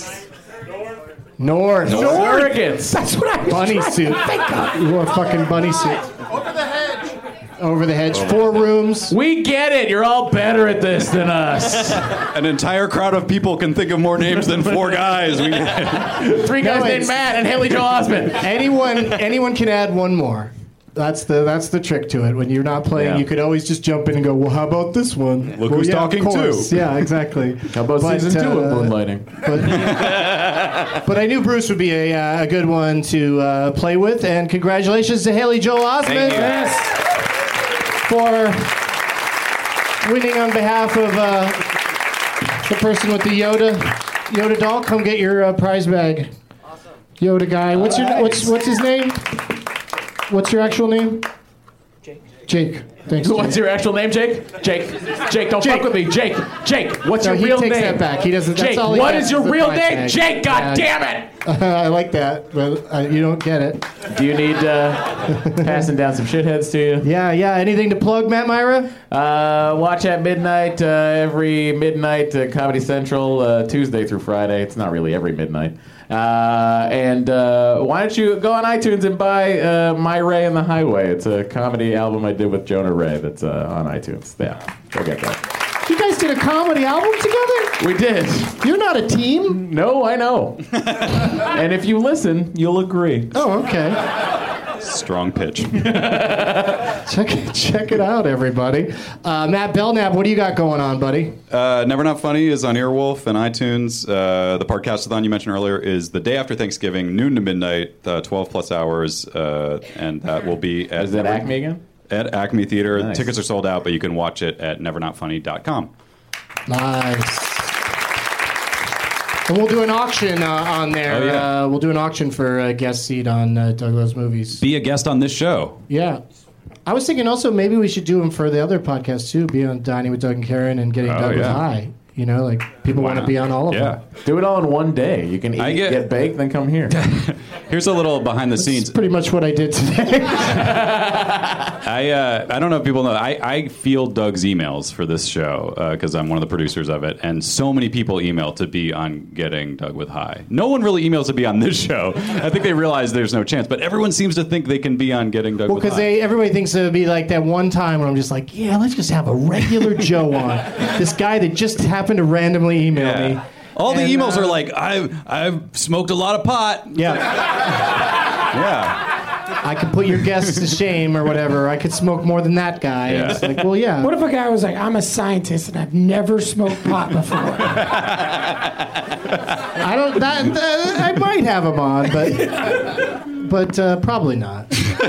Speaker 5: North.
Speaker 6: Surrogates.
Speaker 7: That's what I was
Speaker 5: Bunny
Speaker 7: trying
Speaker 5: suit.
Speaker 7: to think of.
Speaker 5: You wore a fucking bunny suit. Over the hedge. Over the hedge. Four rooms.
Speaker 6: We get it. You're all better at this than us.
Speaker 8: An entire crowd of people can think of more names than four guys. We,
Speaker 6: Three guys
Speaker 5: No,
Speaker 6: named
Speaker 5: it's-
Speaker 6: Matt and Haley Joel Osment.
Speaker 5: Anyone, anyone can add one more. That's the that's the trick to it. When you're not playing,
Speaker 6: Yeah.
Speaker 5: you could always just jump in and go, "Well, how about this one?
Speaker 8: Look
Speaker 5: well,
Speaker 8: who's
Speaker 5: yeah, of
Speaker 8: talking
Speaker 5: course.
Speaker 8: too.
Speaker 5: Yeah, exactly.
Speaker 6: How about
Speaker 5: But,
Speaker 6: season two
Speaker 5: uh,
Speaker 6: of Moonlighting?
Speaker 5: But, but I knew Bruce would be a, uh, a good one to uh, play with, and congratulations to Haley Joel Osment
Speaker 9: Thank
Speaker 5: for winning on behalf of uh, the person with the Yoda Yoda doll. Come get your uh, prize bag. Awesome. Yoda guy. What's your what's what's his name? What's your actual name? Jake. Jake. Thanks.
Speaker 6: What's your actual name, Jake? Jake. Jake, don't
Speaker 5: Jake.
Speaker 6: fuck with me. Jake. Jake, what's
Speaker 5: No,
Speaker 6: your
Speaker 5: he
Speaker 6: real
Speaker 5: takes
Speaker 6: name?
Speaker 5: that back. He doesn't- that's
Speaker 6: Jake,
Speaker 5: all he
Speaker 6: what
Speaker 5: gets
Speaker 6: is your
Speaker 5: is the
Speaker 6: real
Speaker 5: prize
Speaker 6: name?
Speaker 5: tag.
Speaker 6: Jake, god
Speaker 5: Yeah.
Speaker 6: damn it!
Speaker 5: I like that, but uh, you don't get it.
Speaker 6: Do you need uh, passing down some shitheads to you?
Speaker 5: Yeah, yeah. Anything to plug, Matt Myra?
Speaker 6: Uh, watch at midnight, uh, every midnight, uh, Comedy Central, uh, Tuesday through Friday. It's not really every midnight. Uh, and uh, why don't you go on iTunes and buy uh, My Ray and the Highway? It's a comedy album I did with Jonah Ray that's uh, on iTunes. Yeah, go get that.
Speaker 5: You guys did a comedy album together?
Speaker 6: We did.
Speaker 5: You're not a team?
Speaker 6: No, I know. And if you listen, you'll agree.
Speaker 5: Oh, okay.
Speaker 8: strong pitch.
Speaker 5: check it, check it out, everybody. Uh, Matt Belknap, what do you got going on, buddy?
Speaker 8: Uh, Never Not Funny is on Earwolf and iTunes. Uh, the Podcastathon you mentioned earlier is the day after Thanksgiving, noon to midnight, uh, twelve plus hours, uh, and that will be at
Speaker 6: Is that Acme again?
Speaker 8: At Acme Theater.
Speaker 6: Nice.
Speaker 8: Tickets are sold out, but you can watch it at never not funny dot com.
Speaker 5: Nice. And we'll do an auction uh, on there.
Speaker 8: Oh, yeah.
Speaker 5: uh, we'll do an auction for a guest seat on uh, Doug Loves Movies.
Speaker 8: Be a guest on this show.
Speaker 5: Yeah. I was thinking also maybe we should do them for the other podcast too. Be on Dining with Doug and Karen and getting
Speaker 8: Oh,
Speaker 5: Doug with
Speaker 8: yeah.
Speaker 5: High. You know, like people want to be on all of
Speaker 8: Yeah.
Speaker 5: them.
Speaker 6: Do it all in one day. You can eat,
Speaker 8: I get-
Speaker 6: get, baked, then come here.
Speaker 8: Here's a little behind the scenes.
Speaker 5: That's pretty much what I did today.
Speaker 8: I uh, I don't know if people know. I, I field Doug's emails for this show because I'm one of the producers of it, and so many people email to be on Getting Doug with High. No one really emails to be on this show. I think they realize there's no chance, but everyone seems to think they can be on Getting Doug
Speaker 5: Well,
Speaker 8: with
Speaker 5: because
Speaker 8: High.
Speaker 5: they everybody thinks it would be like that one time when I'm just like, yeah, let's just have a regular Joe on. This guy that just happened to randomly email
Speaker 8: Yeah.
Speaker 5: me.
Speaker 8: All the
Speaker 5: And,
Speaker 8: emails
Speaker 5: uh,
Speaker 8: are like, I've I've smoked a lot of pot.
Speaker 5: Yeah,
Speaker 8: Yeah.
Speaker 5: I could put your guests to shame or whatever. I could smoke more than that guy.
Speaker 8: Yeah.
Speaker 5: It's like, well, yeah.
Speaker 7: What if a guy was like, I'm a scientist and I've never smoked pot before?
Speaker 5: I don't. That, that- I might have him on, but but uh, probably not.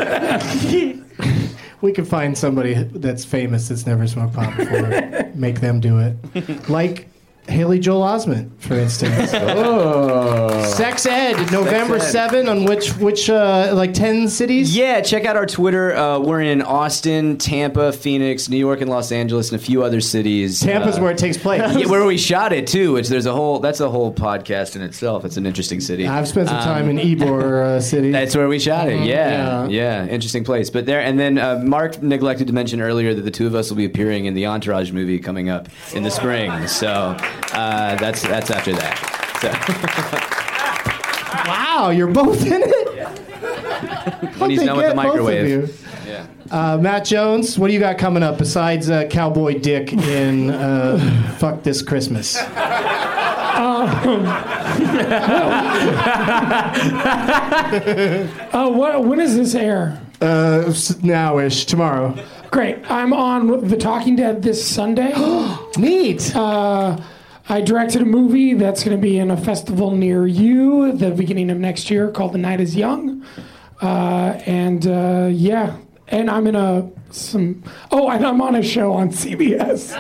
Speaker 5: We could find somebody that's famous that's never smoked pot before. Make them do it, like Haley Joel Osment, for instance.
Speaker 6: Oh.
Speaker 5: Sex Ed, November
Speaker 9: Sex Ed.
Speaker 5: seventh, on which which uh, like ten cities?
Speaker 9: Yeah, check out our Twitter. Uh, we're in Austin, Tampa, Phoenix, New York, and Los Angeles, and a few other cities.
Speaker 5: Tampa's
Speaker 9: uh,
Speaker 5: where it takes place.
Speaker 9: yeah, where we shot it too. Which there's a whole that's a whole podcast in itself. It's an interesting city.
Speaker 5: I've spent some time
Speaker 9: Um,
Speaker 5: in Ybor uh, City.
Speaker 9: That's where we shot it. Yeah,
Speaker 5: Yeah.
Speaker 9: yeah, interesting place. But there, and then uh, Mark neglected to mention earlier that the two of us will be appearing in the Entourage movie coming up in the spring. So uh, that's that's after that. So.
Speaker 5: Wow, you're both in it?
Speaker 9: When he's
Speaker 5: How'd they
Speaker 9: done with the
Speaker 5: get both of
Speaker 9: microwave.
Speaker 5: you?
Speaker 9: Yeah.
Speaker 5: Uh, Matt Jones, what do you got coming up besides uh, Cowboy Dick in uh, Fuck This Christmas?
Speaker 7: Oh, what? When does this air?
Speaker 5: Uh, s- now-ish, tomorrow.
Speaker 7: Great. I'm on The Talking Dead this Sunday.
Speaker 5: Neat.
Speaker 7: Uh, I directed a movie that's going to be in a festival near you at the beginning of next year called The Night Is Young. Uh, and uh, yeah, and I'm in a some. Oh, and I'm on a show on C B S.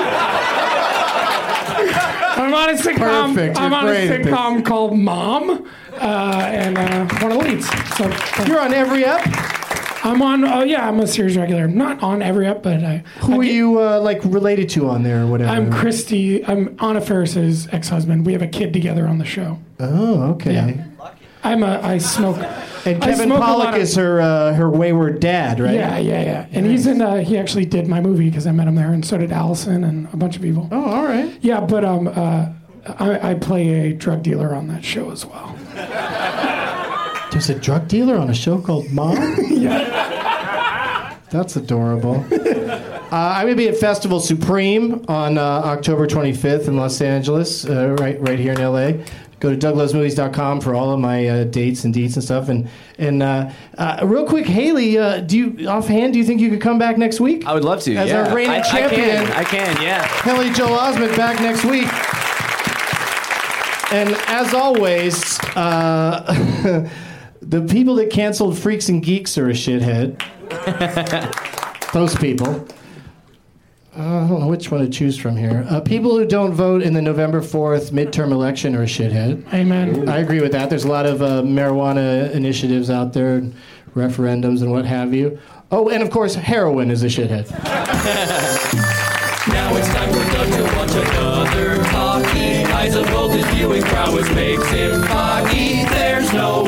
Speaker 7: I'm on a sitcom.
Speaker 5: Perfect.
Speaker 7: I'm
Speaker 5: You're
Speaker 7: on a
Speaker 5: great at this.
Speaker 7: sitcom called Mom, uh, and uh, one of the leads. So
Speaker 5: You're on every up?
Speaker 7: I'm on. Oh yeah, I'm a series regular. I'm not on every up, but I.
Speaker 5: Who
Speaker 7: I
Speaker 5: are
Speaker 7: get-
Speaker 5: you, uh, like, related to on there or whatever?
Speaker 7: I'm Christy. I'm Anna Faris's ex-husband. We have a kid together on the show.
Speaker 5: Oh, okay.
Speaker 7: Yeah. I'm a. I smoke.
Speaker 5: And
Speaker 7: I
Speaker 5: Kevin
Speaker 7: smoke a
Speaker 5: Pollak
Speaker 7: lot of-
Speaker 5: is her uh, her wayward dad, right?
Speaker 7: Yeah, yeah, yeah. And he's in. Uh, he actually did my movie because I met him there, and so did Allison and a bunch of people.
Speaker 5: Oh, all right.
Speaker 7: Yeah, but um, uh, I, I play a drug dealer on that show as well.
Speaker 5: There's a drug dealer on a show called Mom?
Speaker 7: Yeah.
Speaker 5: That's adorable. uh, I'm going to be at Festival Supreme on uh, October twenty-fifth in Los Angeles, uh, right right here in L A. Go to doug loves movies dot com for all of my uh, dates and deets and stuff. And and uh, uh, real quick, Haley, uh, do you offhand do you think you could come back next week?
Speaker 9: I would love to.
Speaker 5: As
Speaker 9: yeah.
Speaker 5: our reigning
Speaker 9: I,
Speaker 5: champion.
Speaker 9: I can. I can. Yeah.
Speaker 5: Haley Joel Osment back next week. And as always, uh, the people that canceled Freaks and Geeks are a shithead. Those people. Uh, I don't know which one to choose from here. Uh, people who don't vote in the November fourth midterm election are a shithead.
Speaker 7: Amen.
Speaker 5: I agree with that. There's a lot of uh, marijuana initiatives out there, referendums and what have you. Oh, and of course, heroin is a shithead.
Speaker 4: Now it's time for Doug to watch another hockey. Eyes of gold, his viewing prowess makes him foggy. There's no